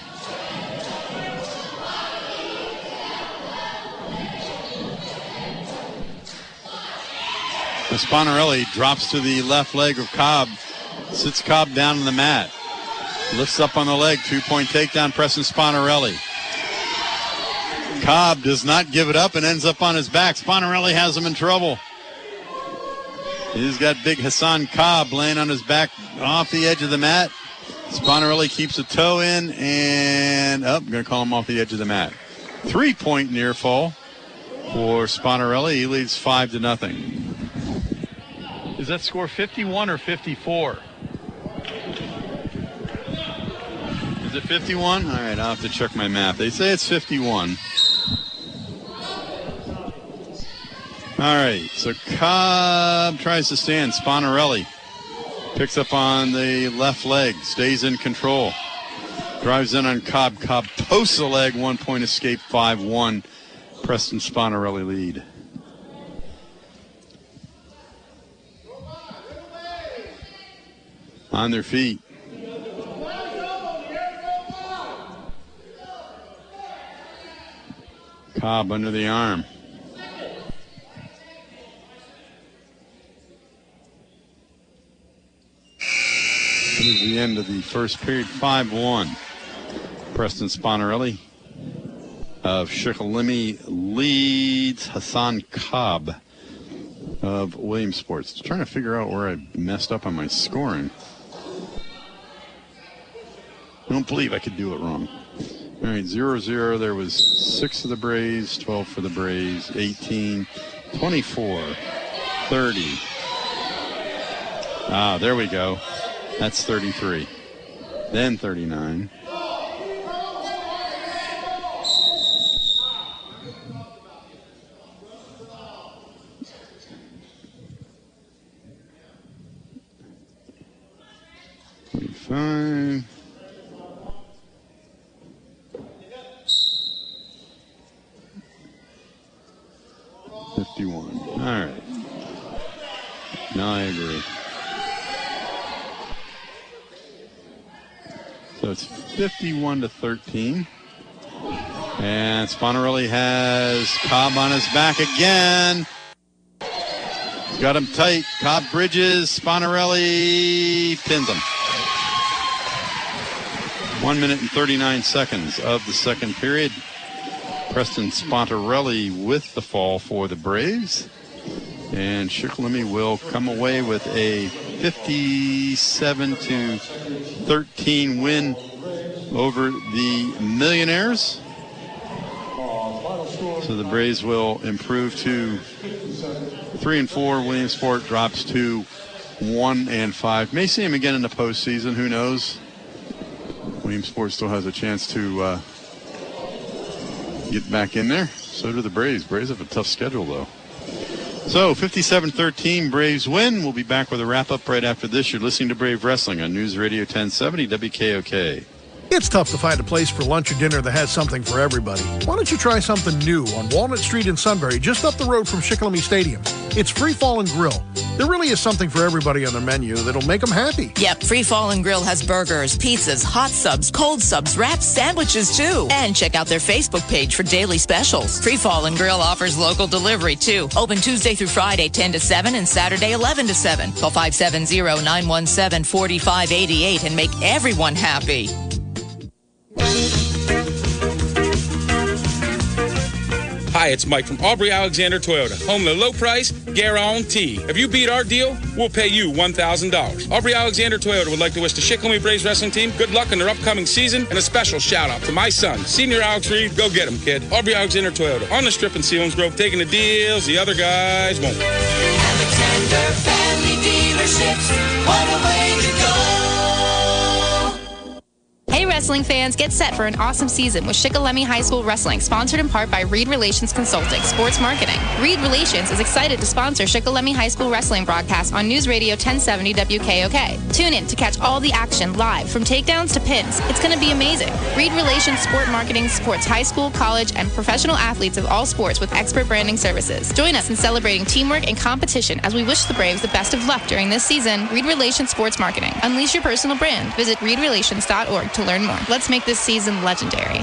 Spontarelli drops to the left leg of Cobb. Sits Cobb down on the mat. Lifts up on the leg. Two-point takedown, Preston Spontarelli. Cobb does not give it up and ends up on his back. Spontarelli has him in trouble. He's got big Hassan Cobb laying on his back off the edge of the mat. Spontarelli keeps a toe in and up. Oh, I'm going to call him off the edge of the mat. Three-point near fall for Spontarelli. He leads five to nothing. Is that score fifty-one or fifty-four? Is it fifty-one? All right, I'll have to check my math. They say it's fifty-one. All right, so Cobb tries to stand. Spontarelli picks up on the left leg, stays in control. Drives in on Cobb. Cobb posts the leg, one-point escape, five one. Preston Spontarelli lead. On their feet. Cobb under the arm. It is the end of the first period, five one. Preston Spontarelli of Shikellamy leads Hassan Cobb of Williamsport. Trying to figure out where I messed up on my scoring. I don't believe I could do it wrong. All right, zero zero. There was six for the Braves, twelve for the Braves, eighteen, twenty-four, thirty. Ah, there we go. That's thirty-three. Then thirty-nine. twenty-five. fifty-one. All right. Now I agree. So it's fifty-one to thirteen. And Spontarelli has Cobb on his back again. He's got him tight. Cobb bridges. Spontarelli pins him. One minute and thirty-nine seconds of the second period. Preston Spontarelli with the fall for the Braves. And Shikellamy will come away with a fifty-seven to thirteen win over the Millionaires. So the Braves will improve to three and four. Williamsport drops to one and five. May see him again in the postseason. Who knows? Williamsport still has a chance to uh, get back in there. So do the Braves. Braves have a tough schedule, though. So fifty-seven thirteen, Braves win. We'll be back with a wrap-up right after this. You're listening to Brave Wrestling on News Radio ten seventy W K O K. It's tough to find a place for lunch or dinner that has something for everybody. Why don't you try something new on Walnut Street in Sunbury, just up the road from Shikellamy Stadium? It's Free Fall and Grill. There really is something for everybody on their menu that'll make them happy. Yep, Free Fall and Grill has burgers, pizzas, hot subs, cold subs, wraps, sandwiches too. And check out their Facebook page for daily specials. Free Fall and Grill offers local delivery too. Open Tuesday through Friday ten to seven and Saturday eleven to seven. Call five seven zero, nine one seven, four five eight eight and make everyone happy. Hi, it's Mike from Aubrey Alexander Toyota. Home of the low price, guarantee. If you beat our deal, we'll pay you one thousand dollars. Aubrey Alexander Toyota would like to wish the Shikellamy Braves wrestling team good luck in their upcoming season and a special shout out to my son, Senior Alex Reed. Go get him, kid. Aubrey Alexander Toyota on the strip in Selinsgrove, taking the deals the other guys won't. Alexander Family Dealerships, what a way to go. Hey, Wrestling fans, get set for an awesome season with Shikellamy High School Wrestling, sponsored in part by Reed Relations Consulting, Sports Marketing. Reed Relations is excited to sponsor Shikellamy High School Wrestling broadcast on News Radio ten seventy W K O K. Tune in to catch all the action live, from takedowns to pins. It's going to be amazing. Reed Relations Sport Marketing supports high school, college, and professional athletes of all sports with expert branding services. Join us in celebrating teamwork and competition as we wish the Braves the best of luck during this season. Reed Relations Sports Marketing. Unleash your personal brand. Visit reed relations dot org to learn more. Let's make this season legendary.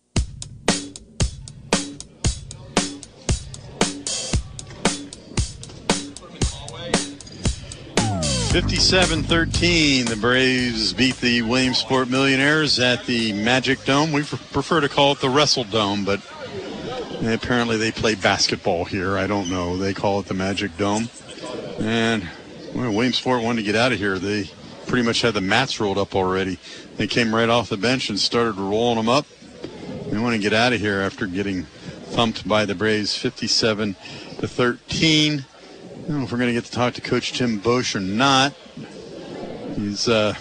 fifty-seven thirteen, the Braves beat the Williamsport Millionaires at the Magic Dome. We prefer to call it the Wrestle Dome, but apparently they play basketball here. I don't know. They call it the Magic Dome. And well, Williamsport wanted to get out of here. They pretty much had the mats rolled up already. They came right off the bench and started rolling them up. They want to get out of here after getting thumped by the Braves fifty-seven to thirteen. I don't know if we're going to get to talk to Coach Tim Bosch or not. He's uh,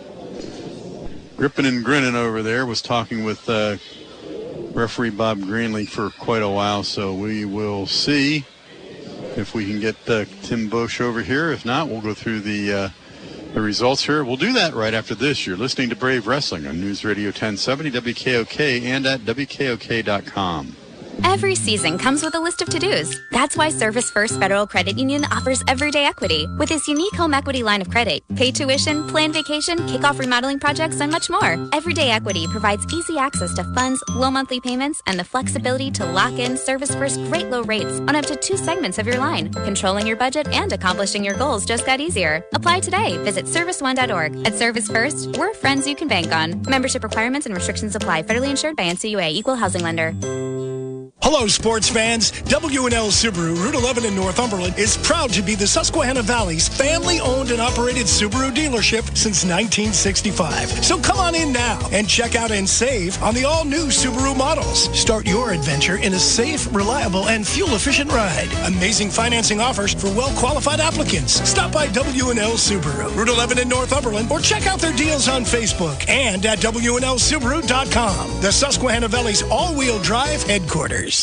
gripping and grinning over there. Was talking with uh, referee Bob Greenlee for quite a while, so we will see if we can get uh, Tim Bosch over here. If not, we'll go through the uh, the results here. We'll do that right after this. You're listening to Brave Wrestling on News Radio ten seventy W K O K and at W K O K dot com. Every season comes with a list of to-dos. That's why Service First Federal Credit Union offers everyday equity. With its unique home equity line of credit, pay tuition, plan vacation, kick off remodeling projects, and much more. Everyday equity provides easy access to funds, low monthly payments, and the flexibility to lock in Service First great low rates on up to two segments of your line. Controlling your budget and accomplishing your goals just got easier. Apply today. Visit service one dot org. At Service First, we're friends you can bank on. Membership requirements and restrictions apply. Federally insured by N C U A. Equal housing lender. Hello, sports fans. W and L Subaru, Route eleven in Northumberland, is proud to be the Susquehanna Valley's family-owned and operated Subaru dealership since nineteen sixty-five. So come on in now and check out and save on the all-new Subaru models. Start your adventure in a safe, reliable, and fuel-efficient ride. Amazing financing offers for well-qualified applicants. Stop by W and L Subaru, Route eleven in Northumberland, or check out their deals on Facebook and at W N L Subaru dot com, the Susquehanna Valley's all-wheel drive headquarters.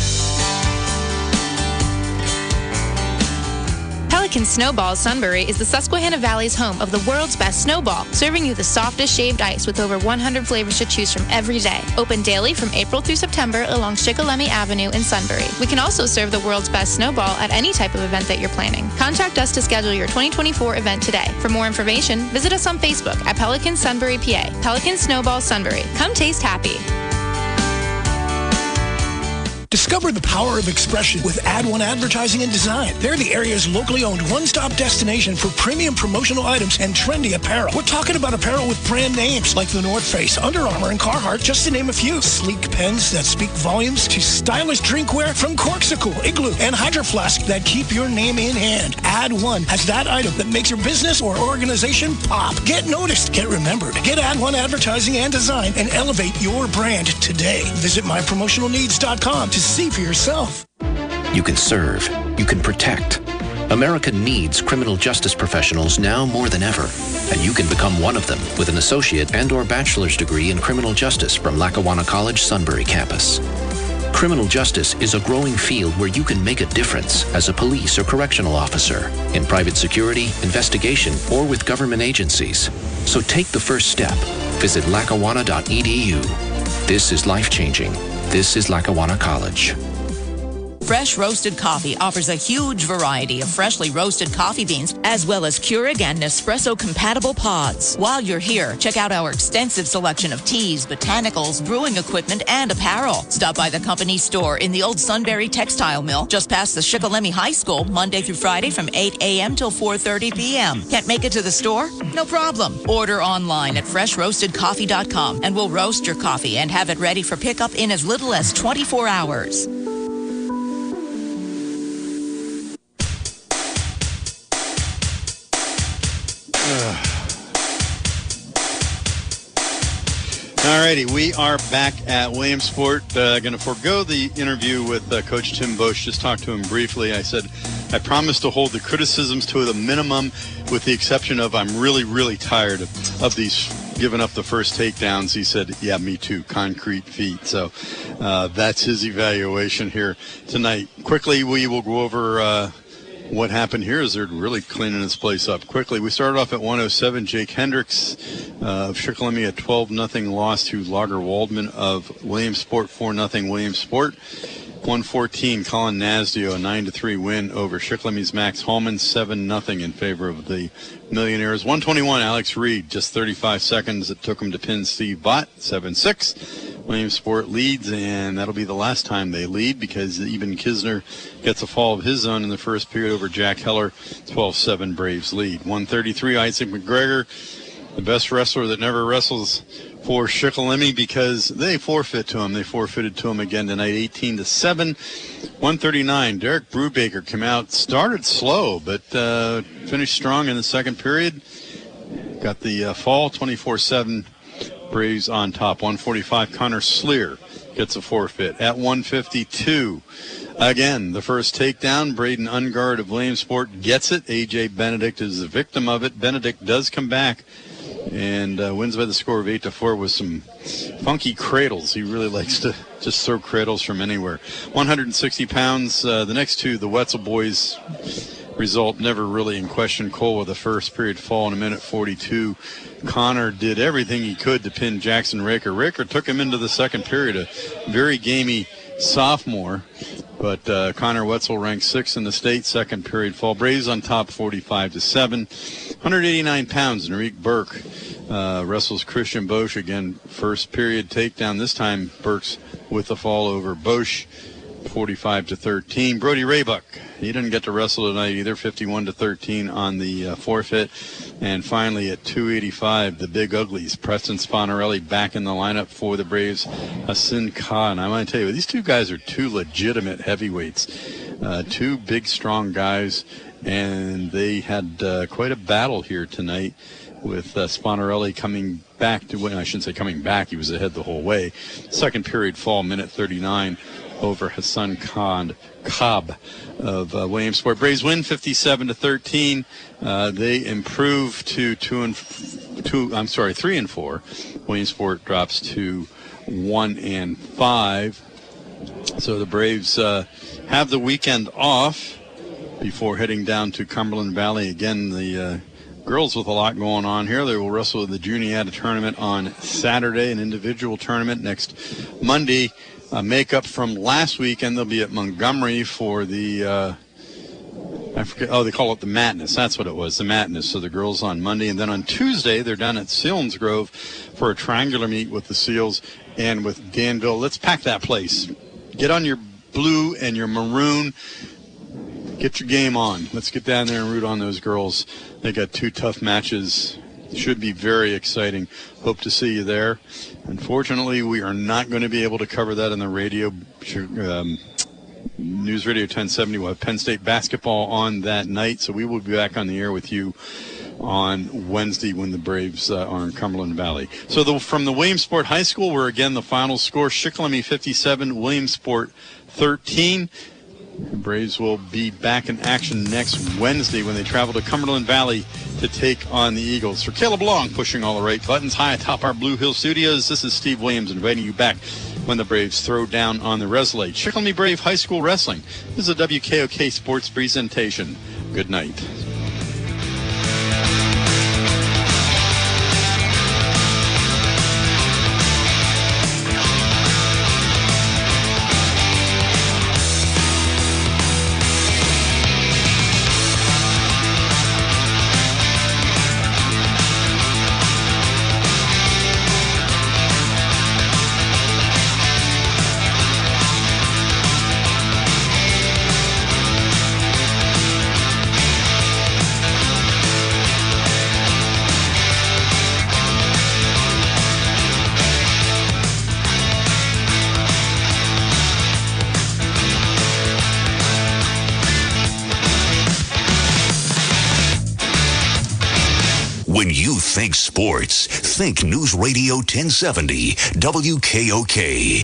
Pelican Snowball Sunbury is the Susquehanna Valley's home of the world's best snowball, serving you the softest shaved ice with over one hundred flavors to choose from every day. Open daily from April through September along Shikellamy Avenue in Sunbury. We can also serve the world's best snowball at any type of event that you're planning. Contact us to schedule your twenty twenty-four event today. For more information, visit us on Facebook at Pelican Sunbury, P A. Pelican Snowball Sunbury. Come taste happy. Discover the power of expression with Ad One Advertising and Design. They're the area's locally owned one-stop destination for premium promotional items and trendy apparel. We're talking about apparel with brand names like the North Face, Under Armour, and Carhartt, just to name a few. Sleek pens that speak volumes to stylish drinkware from Corksicle, Igloo, and Hydro Flask that keep your name in hand. Ad One has that item that makes your business or organization pop. Get noticed, get remembered. Get Ad One Advertising and Design and elevate your brand today. Visit my promotional needs dot com to see for yourself. You can serve. You can protect. America needs criminal justice professionals now more than ever, and you can become one of them with an associate and or bachelor's degree in criminal justice from Lackawanna College Sunbury campus. Criminal justice is a growing field where you can make a difference as a police or correctional officer, in private security, investigation, or with government agencies. So take the first step. Visit lackawanna dot e d u. This is life-changing. This is Lackawanna College. Fresh Roasted Coffee offers a huge variety of freshly roasted coffee beans, as well as Keurig and Nespresso-compatible pods. While you're here, check out our extensive selection of teas, botanicals, brewing equipment, and apparel. Stop by the company store in the old Sunbury Textile Mill, just past the Shikellamy High School, Monday through Friday from eight a.m. till four thirty p.m. Can't make it to the store? No problem. Order online at fresh roasted coffee dot com, and we'll roast your coffee and have it ready for pickup in as little as twenty-four hours. All righty, we are back at Williamsport. Uh, going to forego the interview with uh, Coach Tim Bosch. Just talked to him briefly. I said I promised to hold the criticisms to the minimum, with the exception of I'm really, really tired of, of these giving up the first takedowns, he said, yeah, me too, concrete feet. So uh, that's his evaluation here tonight. Quickly, we will go over uh, what happened here as they're really cleaning this place up. Quickly, we started off at one oh seven. Jake Hendricks uh, of Shikellamy, a twelve nothing loss to Lager Waldman of Williamsport, four nothing Williamsport. one fourteen, Colin Nasdio, a nine to three win over Shikellamy's Max Holman, seven nothing in favor of the Millionaires. one twenty-one, Alex Reed, just thirty-five seconds. It took him to pin Steve Bott, seven six. Williamsport leads, and that'll be the last time they lead because Eben Kisner gets a fall of his own in the first period over Jack Heller. twelve seven Braves lead. one thirty-three, Isaac McGregor, the best wrestler that never wrestles for Shikellamy because they forfeit to him. They forfeited to him again tonight, eighteen to seven. one thirty-nine, Derek Brubaker came out, started slow, but uh, finished strong in the second period. Got the uh, fall, twenty-four seven. Braves on top. one forty-five, Connor Sleer gets a forfeit. At one fifty-two, again, the first takedown, Braden Ungard of Williamsport gets it. A J Benedict is the victim of it. Benedict does come back and uh, wins by the score of eight to four with some funky cradles. He really likes to just throw cradles from anywhere. one hundred sixty pounds. Uh, the next two, the Wetzel boys, result never really in question. Cole with the first period fall in a minute forty-two. Connor did everything he could to pin Jackson Raker. Raker took him into the second period, a very gamey sophomore. But uh, Connor Wetzel ranked sixth in the state, second period fall. Braves on top, forty-five to seven. one eighty-nine pounds, Enrique Burke uh, wrestles Christian Bosch again. First period takedown. This time Burke's with the fall over Bosch, forty-five to thirteen. Brody Raybuck, he didn't get to wrestle tonight either, fifty-one to thirteen on the uh, forfeit. And finally at two eighty-five, the Big Uglies, Preston Sponarelli back in the lineup for the Braves. Hassan Khan, I want to tell you, these two guys are two legitimate heavyweights, uh, two big, strong guys, and they had uh, quite a battle here tonight with uh, Sponarelli coming back to win. I shouldn't say coming back, he was ahead the whole way. Second period fall, minute thirty-nine. Over Hassan Khan Cobb of uh, Williamsport. Braves win fifty-seven to thirteen. Uh, they improve to two and f- two. I'm sorry, three and four. Williamsport drops to one and five. So the Braves uh, have the weekend off before heading down to Cumberland Valley again. The uh, girls with a lot going on here. They will wrestle in the Juniata tournament on Saturday, an individual tournament next Monday. Uh, makeup from last weekend, they'll be at Montgomery for the, uh, I forget, oh, they call it the Madness. That's what it was, the Madness. So the girls on Monday. And then on Tuesday, they're down at Selinsgrove for a triangular meet with the Seals and with Danville. Let's pack that place. Get on your blue and your maroon. Get your game on. Let's get down there and root on those girls. They got two tough matches. Should be very exciting. Hope to see you there. Unfortunately, we are not going to be able to cover that on the radio. Um, News Radio ten seventy will have Penn State basketball on that night, so we will be back on the air with you on Wednesday when the Braves uh, are in Cumberland Valley. So the, from the Williamsport High School, where again the final score, Shikellamy fifty-seven, Williamsport thirteen. The Braves will be back in action next Wednesday when they travel to Cumberland Valley to take on the Eagles. For Caleb Long, pushing all the right buttons high atop our Blue Hill Studios, this is Steve Williams inviting you back when the Braves throw down on the Resolate. Shikellamy Brave High School Wrestling. This is a W K O K Sports presentation. Good night. When you think sports, think News Radio ten seventy W K O K.